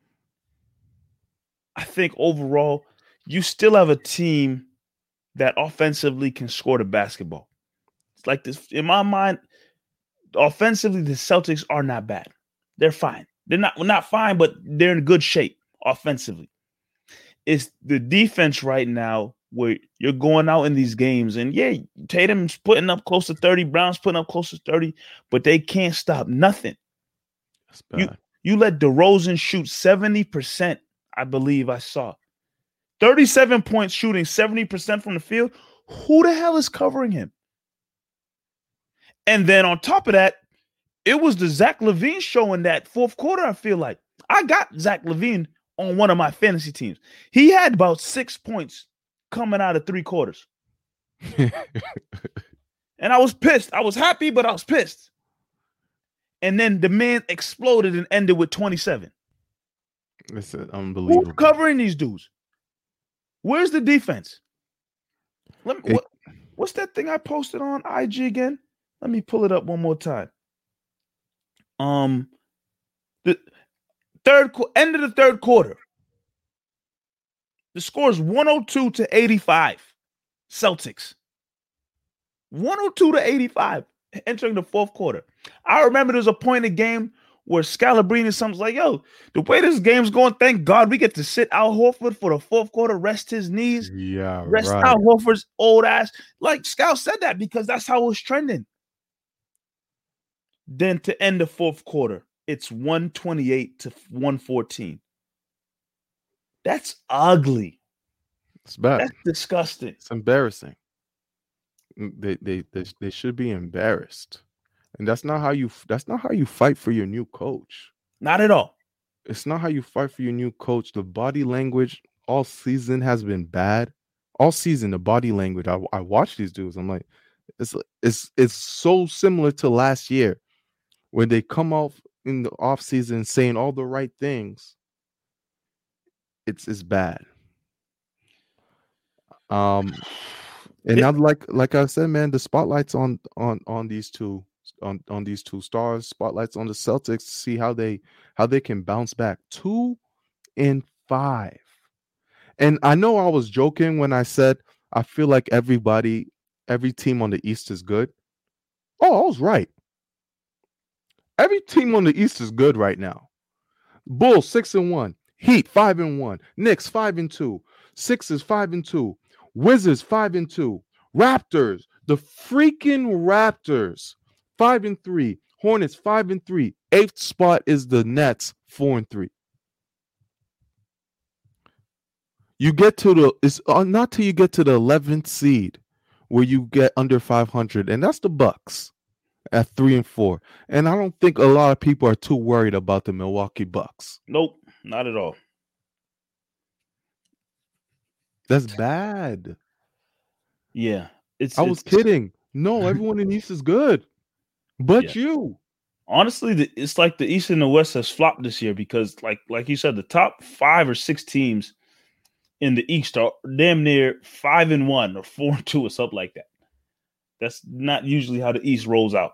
I think overall you still have a team that offensively can score the basketball. It's like this in my mind. Offensively, the Celtics are not bad. They're fine. They're not well, not fine, but they're in good shape offensively. It's the defense right now where you're going out in these games, and yeah, Tatum's putting up close to thirty, Brown's putting up close to thirty, but they can't stop nothing. That's bad. You, you let DeRozan shoot seventy percent, I believe I saw. thirty-seven points shooting seventy percent from the field. Who the hell is covering him? And then on top of that, it was the Zach LaVine show in that fourth quarter, I feel like. I got Zach LaVine on one of my fantasy teams. He had about six points coming out of three quarters. And I was pissed. I was happy, but I was pissed. And then the man exploded and ended with twenty-seven. It's unbelievable. Who's covering these dudes? Where's the defense? Let me, it, what, what's that thing I posted on I G again? Let me pull it up one more time. Um, the third end of the third quarter. The score is one oh two to eighty-five. Celtics. one oh two to eighty-five entering the fourth quarter. I remember there was a point in the game where Scalabrine something's like, yo, the way this game's going, thank God we get to sit Al Horford for the fourth quarter, rest his knees. Yeah, rest right. Al Horford's old ass. Like Scal said that because that's how it was trending. Then to end the fourth quarter, it's one twenty-eight to one fourteen. That's ugly. It's bad. That's disgusting. It's embarrassing. They, they they they should be embarrassed. And that's not how you that's not how you fight for your new coach. Not at all. It's not how you fight for your new coach. The body language all season has been bad. All season, the body language. I I watch these dudes. I'm like, it's it's it's so similar to last year when they come off in the off season saying all the right things. It's it's bad. Um, and now, like like I said, man, the spotlight's on on on these two on on these two stars. Spotlights on the Celtics to see how they how they can bounce back. Two and five. And I know I was joking when I said I feel like everybody, every team on the East is good. Oh, I was right. Every team on the East is good right now. Bulls six and one, Heat five and one, Knicks five and two, Sixers five and two, Wizards five and two, Raptors, the freaking Raptors five and three, Hornets five and three. Eighth spot is the Nets four and three. You get to the it's uh, not till you get to the eleventh seed where you get under five hundred, and that's the Bucks at three and four. And I don't think a lot of people are too worried about the Milwaukee Bucks. Nope, not at all. That's bad. Yeah, it's. I it's, was kidding. No, everyone in the East is good, but Yeah. you. Honestly, the, it's like the East and the West has flopped this year because, like, like you said, the top five or six teams in the East are damn near five and one or four and two or something like that. That's not usually how the East rolls out.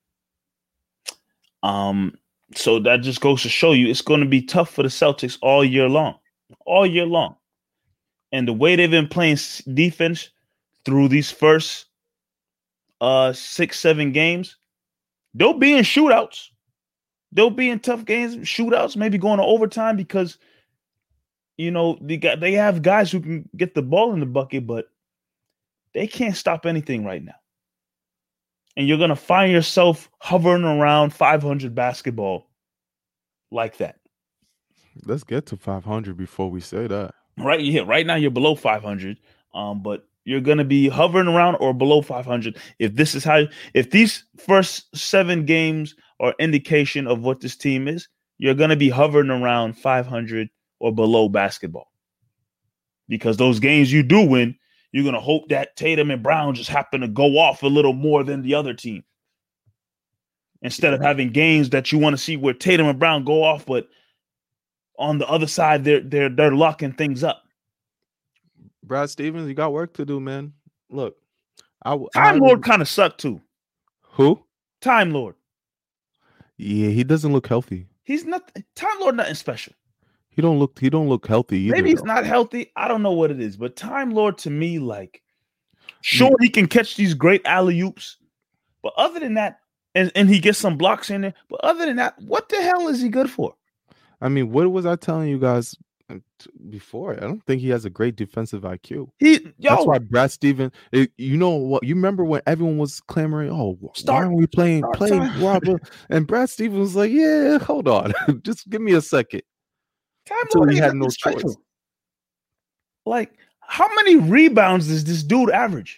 Um, so that just goes to show you it's going to be tough for the Celtics all year long, all year long. And the way they've been playing defense through these first uh six, seven games, they'll be in shootouts. They'll be in tough games, shootouts, maybe going to overtime because, you know, they got they have guys who can get the ball in the bucket, but they can't stop anything right now. And you're going to find yourself hovering around five hundred basketball like that. Let's get to five hundred before we say that. Right, yeah, right now you're below five hundred, um, but you're going to be hovering around or below five hundred. If this is how, if these first seven games are indication of what this team is, you're going to be hovering around five hundred or below basketball. Because those games you do win, you're going to hope that Tatum and Brown just happen to go off a little more than the other team. Instead of having games that you want to see where Tatum and Brown go off, but on the other side, they're they're they're locking things up. Brad Stevens, you got work to do, man. Look, I, Time I, Lord kind of sucked too. Who? Time Lord. Yeah, he doesn't look healthy. He's not Time Lord. Nothing special. He don't look. He don't look healthy either. Maybe he's though. not healthy. I don't know what it is, but Time Lord to me, like, sure he can catch these great alley oops, but other than that, and, and he gets some blocks in there. But other than that, what the hell is he good for? I mean, what was I telling you guys before? I don't think he has a great defensive I Q. He, yo, That's why Brad Stevens. It, you know what? You remember when everyone was clamoring, "Oh, Start- why aren't we playing start playing time." Robert?" And Brad Stevens was like, "Yeah, hold on, just give me a second." Time Until Lord he ain't had no nothing special. choice. Like, how many rebounds does this dude average?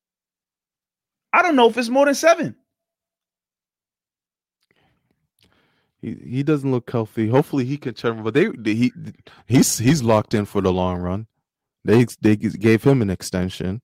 I don't know if it's more than seven. He he doesn't look healthy. Hopefully he can turn, but they, they he he's he's locked in for the long run. They they gave him an extension.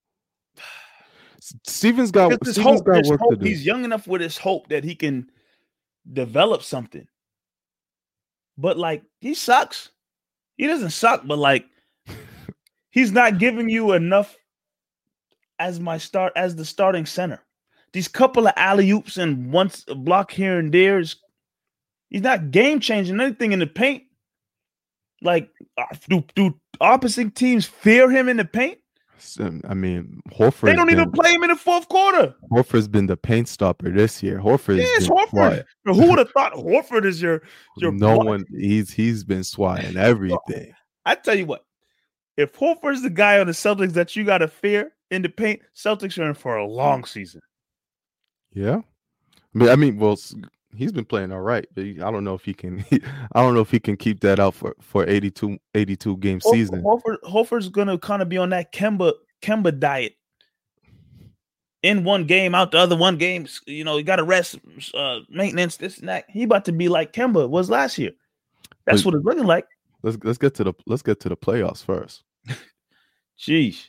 Stevens got Because this Stevens hope, got this work to hope, do. he's young enough with his hope that he can develop something. But like, he sucks. He doesn't suck, but like, he's not giving you enough as my start as the starting center. These couple of alley oops and once a block here and there is. He's not game changing anything in the paint. Like, do, do opposite teams fear him in the paint? I mean, Horford. They don't even play him in the fourth quarter. Horford's been the paint stopper this year. Horford. Yeah, it's been Horford. quiet. Who would have thought Horford is your your no block? one? He's he's been swatting everything. I tell you what, if Horford's the guy on the Celtics that you got to fear in the paint, Celtics are in for a long season. Yeah, I mean, I mean, well. He's been playing all right, but I don't know if he can. I don't know if he can keep that out for for eighty-two, eighty-two game season. Horford, Horford's gonna kind of be on that Kemba Kemba diet. In one game, out the other one game. You know, you got to rest, uh, maintenance, this and that. He about to be like Kemba was last year. That's but what it's looking like. Let's let's get to the let's get to the playoffs first. Jeez.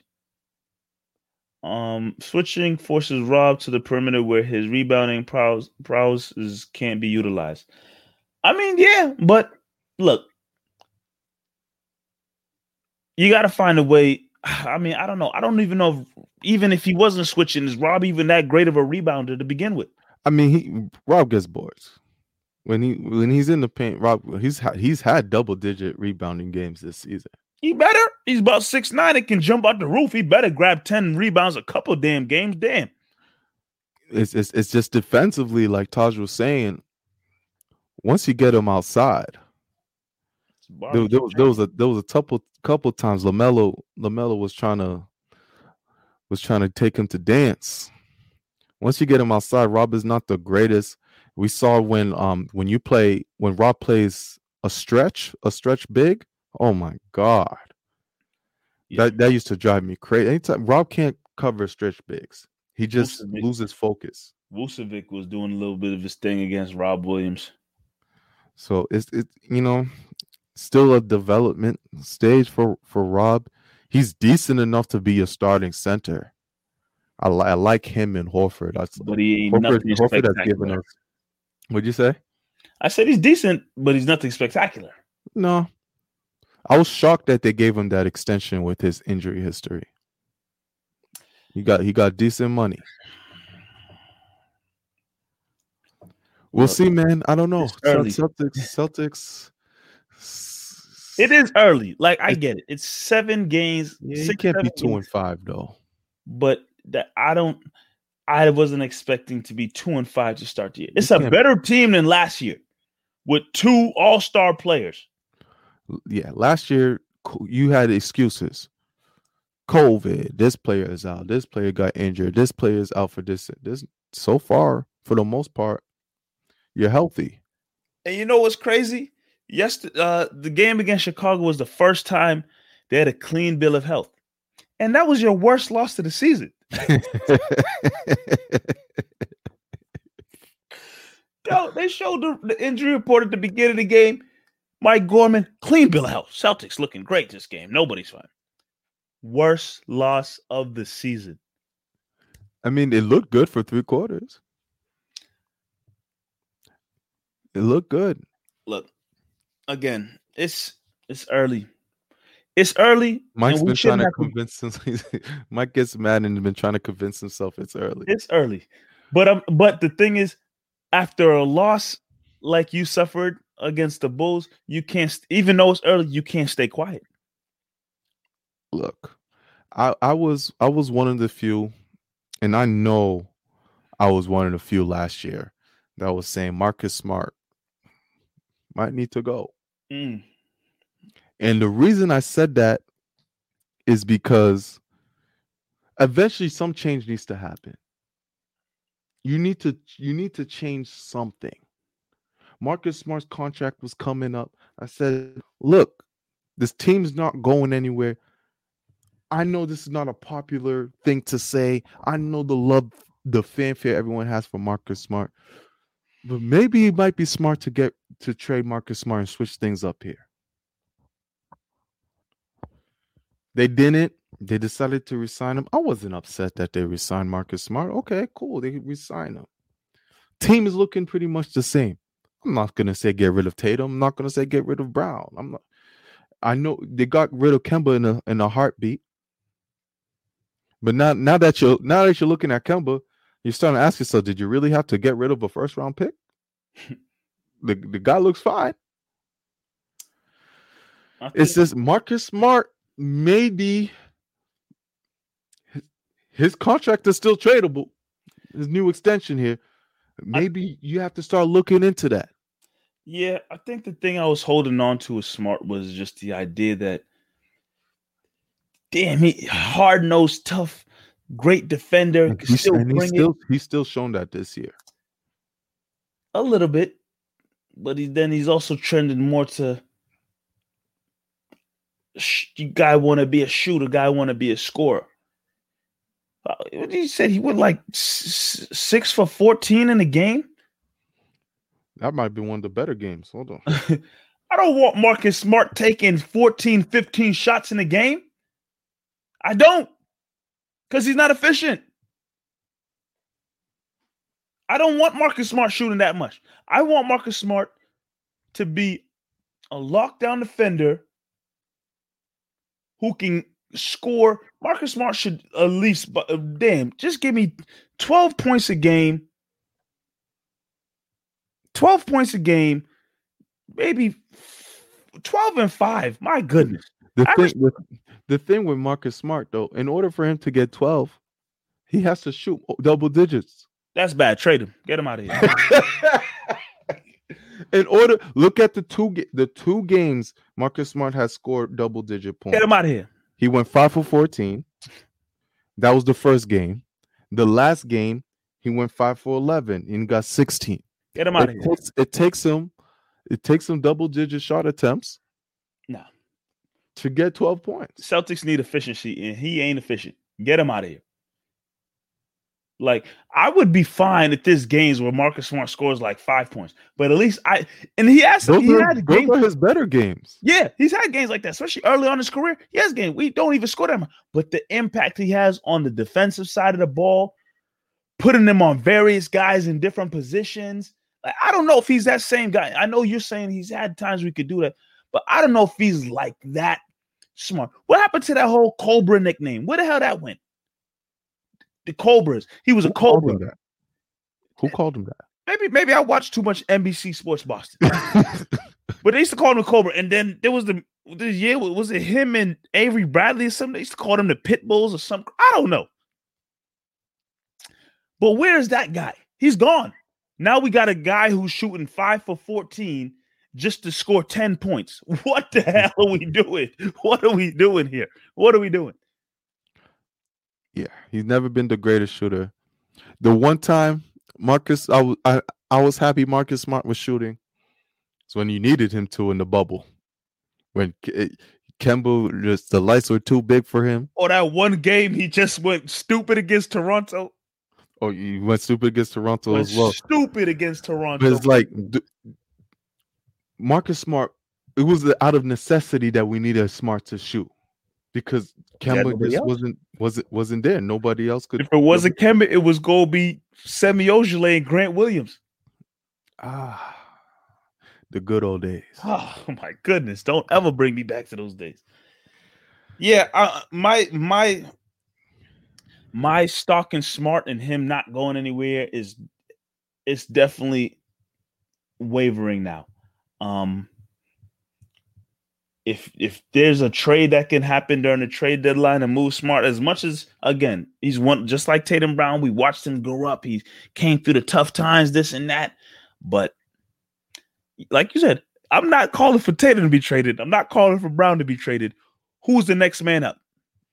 Um, switching forces Rob to the perimeter where his rebounding prowess, prowess is, can't be utilized. I mean, yeah, but look, you got to find a way. I mean, I don't know. I don't even know if, even if he wasn't switching, is Rob even that great of a rebounder to begin with? I mean, he Rob gets boards when he when he's in the paint. Rob he's ha- he's had double digit rebounding games this season. He better. He's about six nine and can jump out the roof. He better grab ten rebounds a couple damn games. Damn. It's it's it's just defensively, like Taj was saying. once you get him outside, there, there, was, there was a there was a couple couple times LaMelo LaMelo was trying to was trying to take him to dance. Once you get him outside, Rob is not the greatest. We saw when um when you play when Rob plays a stretch a stretch big. Oh my God, yeah. that that used to drive me crazy. Anytime Rob can't cover stretch bigs, he just Vucevic. loses focus. Vucevic was doing a little bit of his thing against Rob Williams. So it's it you know still a development stage for for Rob. He's decent enough to be a starting center. I, li- I like him and Horford. I, but he ain't Horford, nothing Horford has given us. What'd you say? I said he's decent, but he's nothing spectacular. No, I was shocked that they gave him that extension with his injury history. He got he got decent money. We'll see, man. I don't know. Celtics, Celtics. It is early. Like I get it. It's seven games. Yeah, six, you can't be two games, and five though. But that I don't. I wasn't expecting to be two and five to start the year. It's a better team than last year with two all-star players. Yeah, last year you had excuses. COVID. This player is out. This player got injured. This player is out for this. This so far, for the most part, you're healthy. And you know what's crazy? Yesterday, uh, the game against Chicago was the first time they had a clean bill of health. And that was your worst loss of the season. Yo, they showed the, the injury report at the beginning of the game. Mike Gorman, clean bill of health. Celtics looking great this game. Nobody's fine. Worst loss of the season. I mean, it looked good for three quarters. It looked good. Look, again, it's it's early. It's early. Mike's been trying to convince himself. Mike gets mad and has been trying to convince himself it's early. It's early. But um, but the thing is, after a loss like you suffered against the Bulls, you can't, even though it's early, you can't stay quiet. Look, I, I was I was one of the few, and I know I was one of the few last year that was saying Marcus Smart might need to go. Mm. And the reason I said that is because eventually some change needs to happen. You need to you need to change something. Marcus Smart's contract was coming up. I said, look, this team's not going anywhere. I know this is not a popular thing to say. I know the love, the fanfare everyone has for Marcus Smart. But maybe it might be smart to get to trade Marcus Smart and switch things up here. They didn't. They decided to resign him. I wasn't upset that they resigned Marcus Smart. Okay, cool. They resigned him. Team is looking pretty much the same. I'm not gonna say get rid of Tatum. I'm not gonna say get rid of Brown. I'm not. I know they got rid of Kemba in a in a heartbeat. But now, now that you're now that you're looking at Kemba, you're starting to ask yourself, did you really have to get rid of a first round pick? the the guy looks fine. It's just Marcus Smart. Maybe his, his contract is still tradable. His new extension here. Maybe I, you have to start looking into that. Yeah, I think the thing I was holding on to with Smart was just the idea that, damn, he hard-nosed, tough, great defender. He's still, and he's still he's still shown that this year. A little bit, but he, then he's also trending more to. You guy want to be a shooter, guy want to be a scorer. Uh, he said he went like s- six for fourteen in a game. That might be one of the better games. Hold on. I don't want Marcus Smart taking fourteen, fifteen shots in a game. I don't, because he's not efficient. I don't want Marcus Smart shooting that much. I want Marcus Smart to be a lockdown defender who can score. Marcus Smart should at least, but uh, damn, just give me twelve points a game. twelve points a game, maybe twelve and five. My goodness. The thing, the, the thing with Marcus Smart, though, in order for him to get twelve, he has to shoot double digits. That's bad. Trade him. Get him out of here. In order, look at the two ga- the two games Marcus Smart has scored double digit points. Get him out of here. He went five for fourteen. That was the first game. The last game, he went five for eleven and got sixteen. Get him out It of here. takes, it takes him, it takes him double digit shot attempts No. to get twelve points. Celtics need efficiency, and he ain't efficient. Get him out of here. Like, I would be fine if this games where Marcus Smart scores like five points, but at least I and he has Those, he are, had those games. are his better games. Yeah, he's had games like that, especially early on in his career. He has games. We don't even score that much, but the impact he has on the defensive side of the ball, putting them on various guys in different positions. Like, I don't know if he's that same guy. I know you're saying he's had times we could do that, but I don't know if he's like that smart. What happened to that whole Cobra nickname? Where the hell that went? The Cobras. He was Who a called Cobra. him that? Who called him that? Maybe, maybe I watched too much N B C Sports Boston. But they used to call him a Cobra. And then there was the, the year, was it him and Avery Bradley or something? They used to call him the Pit Bulls or something. I don't know. But where's that guy? He's gone. Now we got a guy who's shooting five for fourteen just to score ten points. What the hell are we doing? What are we doing here? What are we doing? Yeah, he's never been the greatest shooter. The one time Marcus, I was I, I was happy Marcus Smart was shooting. It's when you needed him to in the bubble. When K- Kemba, just the lights were too big for him. Or that one game he just went stupid against Toronto. Oh, you went stupid against Toronto Went as well. stupid against Toronto. But it's like d- Marcus Smart. It was out of necessity that we needed Smart to shoot because Kemba nobody just else? wasn't wasn't wasn't there. Nobody else could. If it wasn't Kemba, it was going to be Semi Ojeleye and Grant Williams. Ah, the good old days. Oh my goodness! Don't ever bring me back to those days. Yeah, uh, my my my stock and Smart and him not going anywhere is it's definitely wavering now. Um, if if there's a trade that can happen during the trade deadline and move Smart, as much as again he's one just like Tatum Brown, we watched him grow up. He came through the tough times, this and that, but like you said, I'm not calling for Tatum to be traded. I'm not calling for Brown to be traded. Who's the next man up?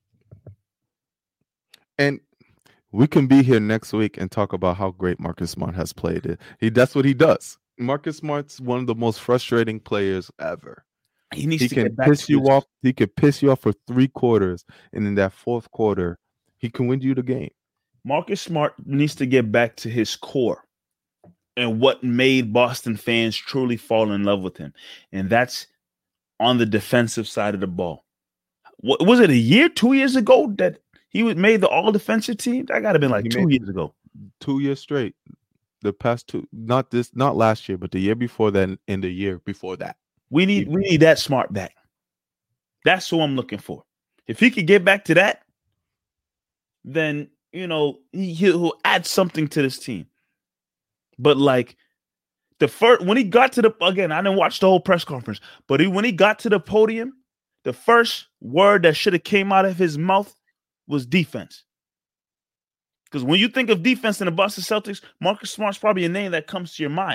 And we can be here next week and talk about how great Marcus Smart has played it. He that's what he does. Marcus Smart's one of the most frustrating players ever. He needs He to can get back piss to you his- off. He can piss you off for three quarters, and in that fourth quarter, he can win you the game. Marcus Smart needs to get back to his core and what made Boston fans truly fall in love with him. And that's on the defensive side of the ball. What, was it a year, two years ago that he was made the all defensive team? That got to have been like He two made- years ago. Two years straight. The past two, not this, not last year, but the year before that, and the year before that. We need we need that Smart back. That's who I'm looking for. If he could get back to that, then you know he, he'll add something to this team. But like the first when he got to the again, I didn't watch the whole press conference, but he, when he got to the podium, the first word that should have came out of his mouth was defense. Because when you think of defense in the Boston Celtics, Marcus Smart's probably a name that comes to your mind.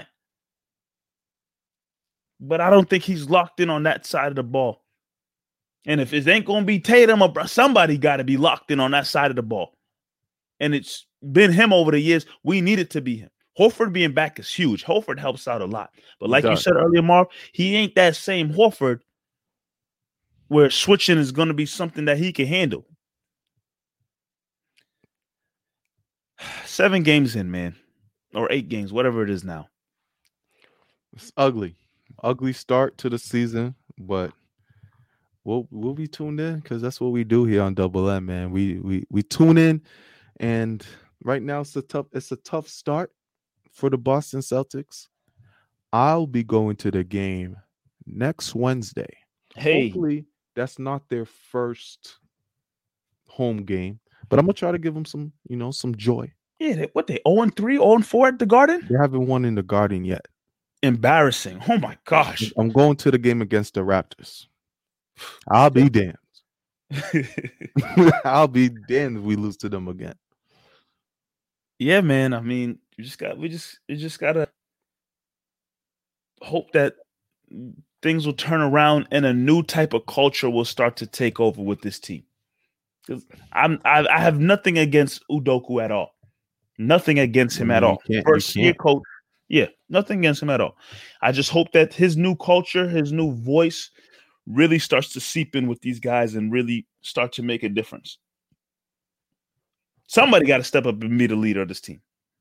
But I don't think he's locked in on that side of the ball. And if it ain't going to be Tatum or somebody got to be locked in on that side of the ball. And it's been him over the years. We need it to be him. Horford being back is huge. Horford helps out a lot. But like you said earlier, Marv, he ain't that same Horford where switching is going to be something that he can handle. Seven games in, man. Or eight games, whatever it is now. It's ugly. Ugly start to the season, but we'll we'll be tuned in because that's what we do here on Double M, man. We we we tune in, and right now it's a tough it's a tough start for the Boston Celtics. I'll be going to the game next Wednesday. Hey, hopefully that's not their first home game, but I'm gonna try to give them some, you know, some joy. yeah, they, what they oh and three, oh and four at the Garden? They haven't won in the Garden yet. Embarrassing. Oh my gosh. I'm going to the game against the Raptors. I'll be damned. I'll be damned if we lose to them again. Yeah, man. I mean, you just got we just you just gotta hope that things will turn around and a new type of culture will start to take over with this team. Because I'm I, I have nothing against Udoka at all. Nothing against him I mean, at all. you can't- First you year can't. coach. Yeah, nothing against him at all. I just hope that his new culture, his new voice really starts to seep in with these guys and really start to make a difference. Somebody got to step up and be the leader of this team.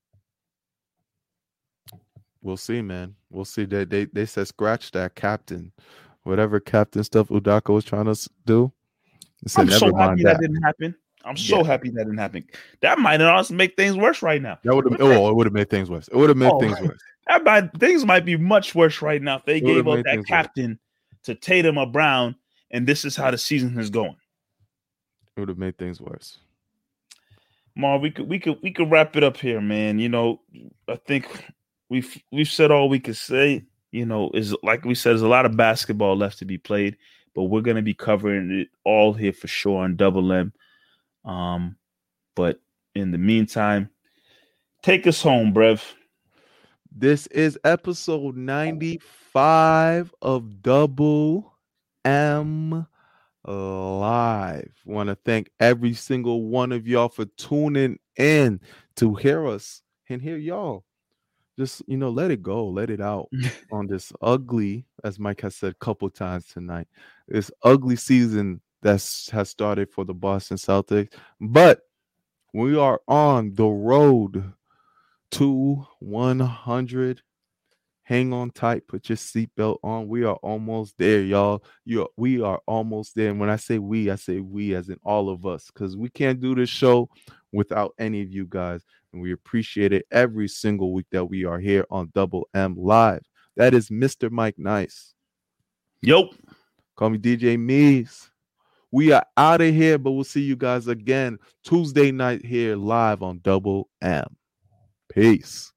We'll see, man. We'll see. They they they said scratch that captain, whatever captain stuff Udoka was trying to s- do. They said I'm so never happy mind that. that. didn't happen. I'm so Yeah. happy that didn't happen. That might honestly make things worse right now. That would have oh, it would have made things worse. It would have made Oh, things worse. That might, things might be much worse right now if they It would've gave up made that things worse. captain to Tatum or Brown, and this is how the season is going. It would have made things worse. Mar, we could we could we could wrap it up here, man. You know, I think we've we've said all we could say. You know, is like we said, there's a lot of basketball left to be played, but we're gonna be covering it all here for sure on Double M. Um, but in the meantime, take us home, Brev. This is episode ninety-five of Double M Live. Want to thank every single one of y'all for tuning in to hear us and hear y'all. Just, you know, let it go, let it out on this ugly, as Mike has said a couple times tonight, this ugly season that has started for the Boston Celtics. But we are on the road to one hundred. Hang on tight. Put your seatbelt on. We are almost there, y'all. You, we are almost there. And when I say we, I say we as in all of us, because we can't do this show without any of you guys. And we appreciate it every single week that we are here on Double M Live. That is Mister Mike Nice. Yo. Call me D J Mees. We are out of here, but we'll see you guys again Tuesday night here live on Double M. Peace.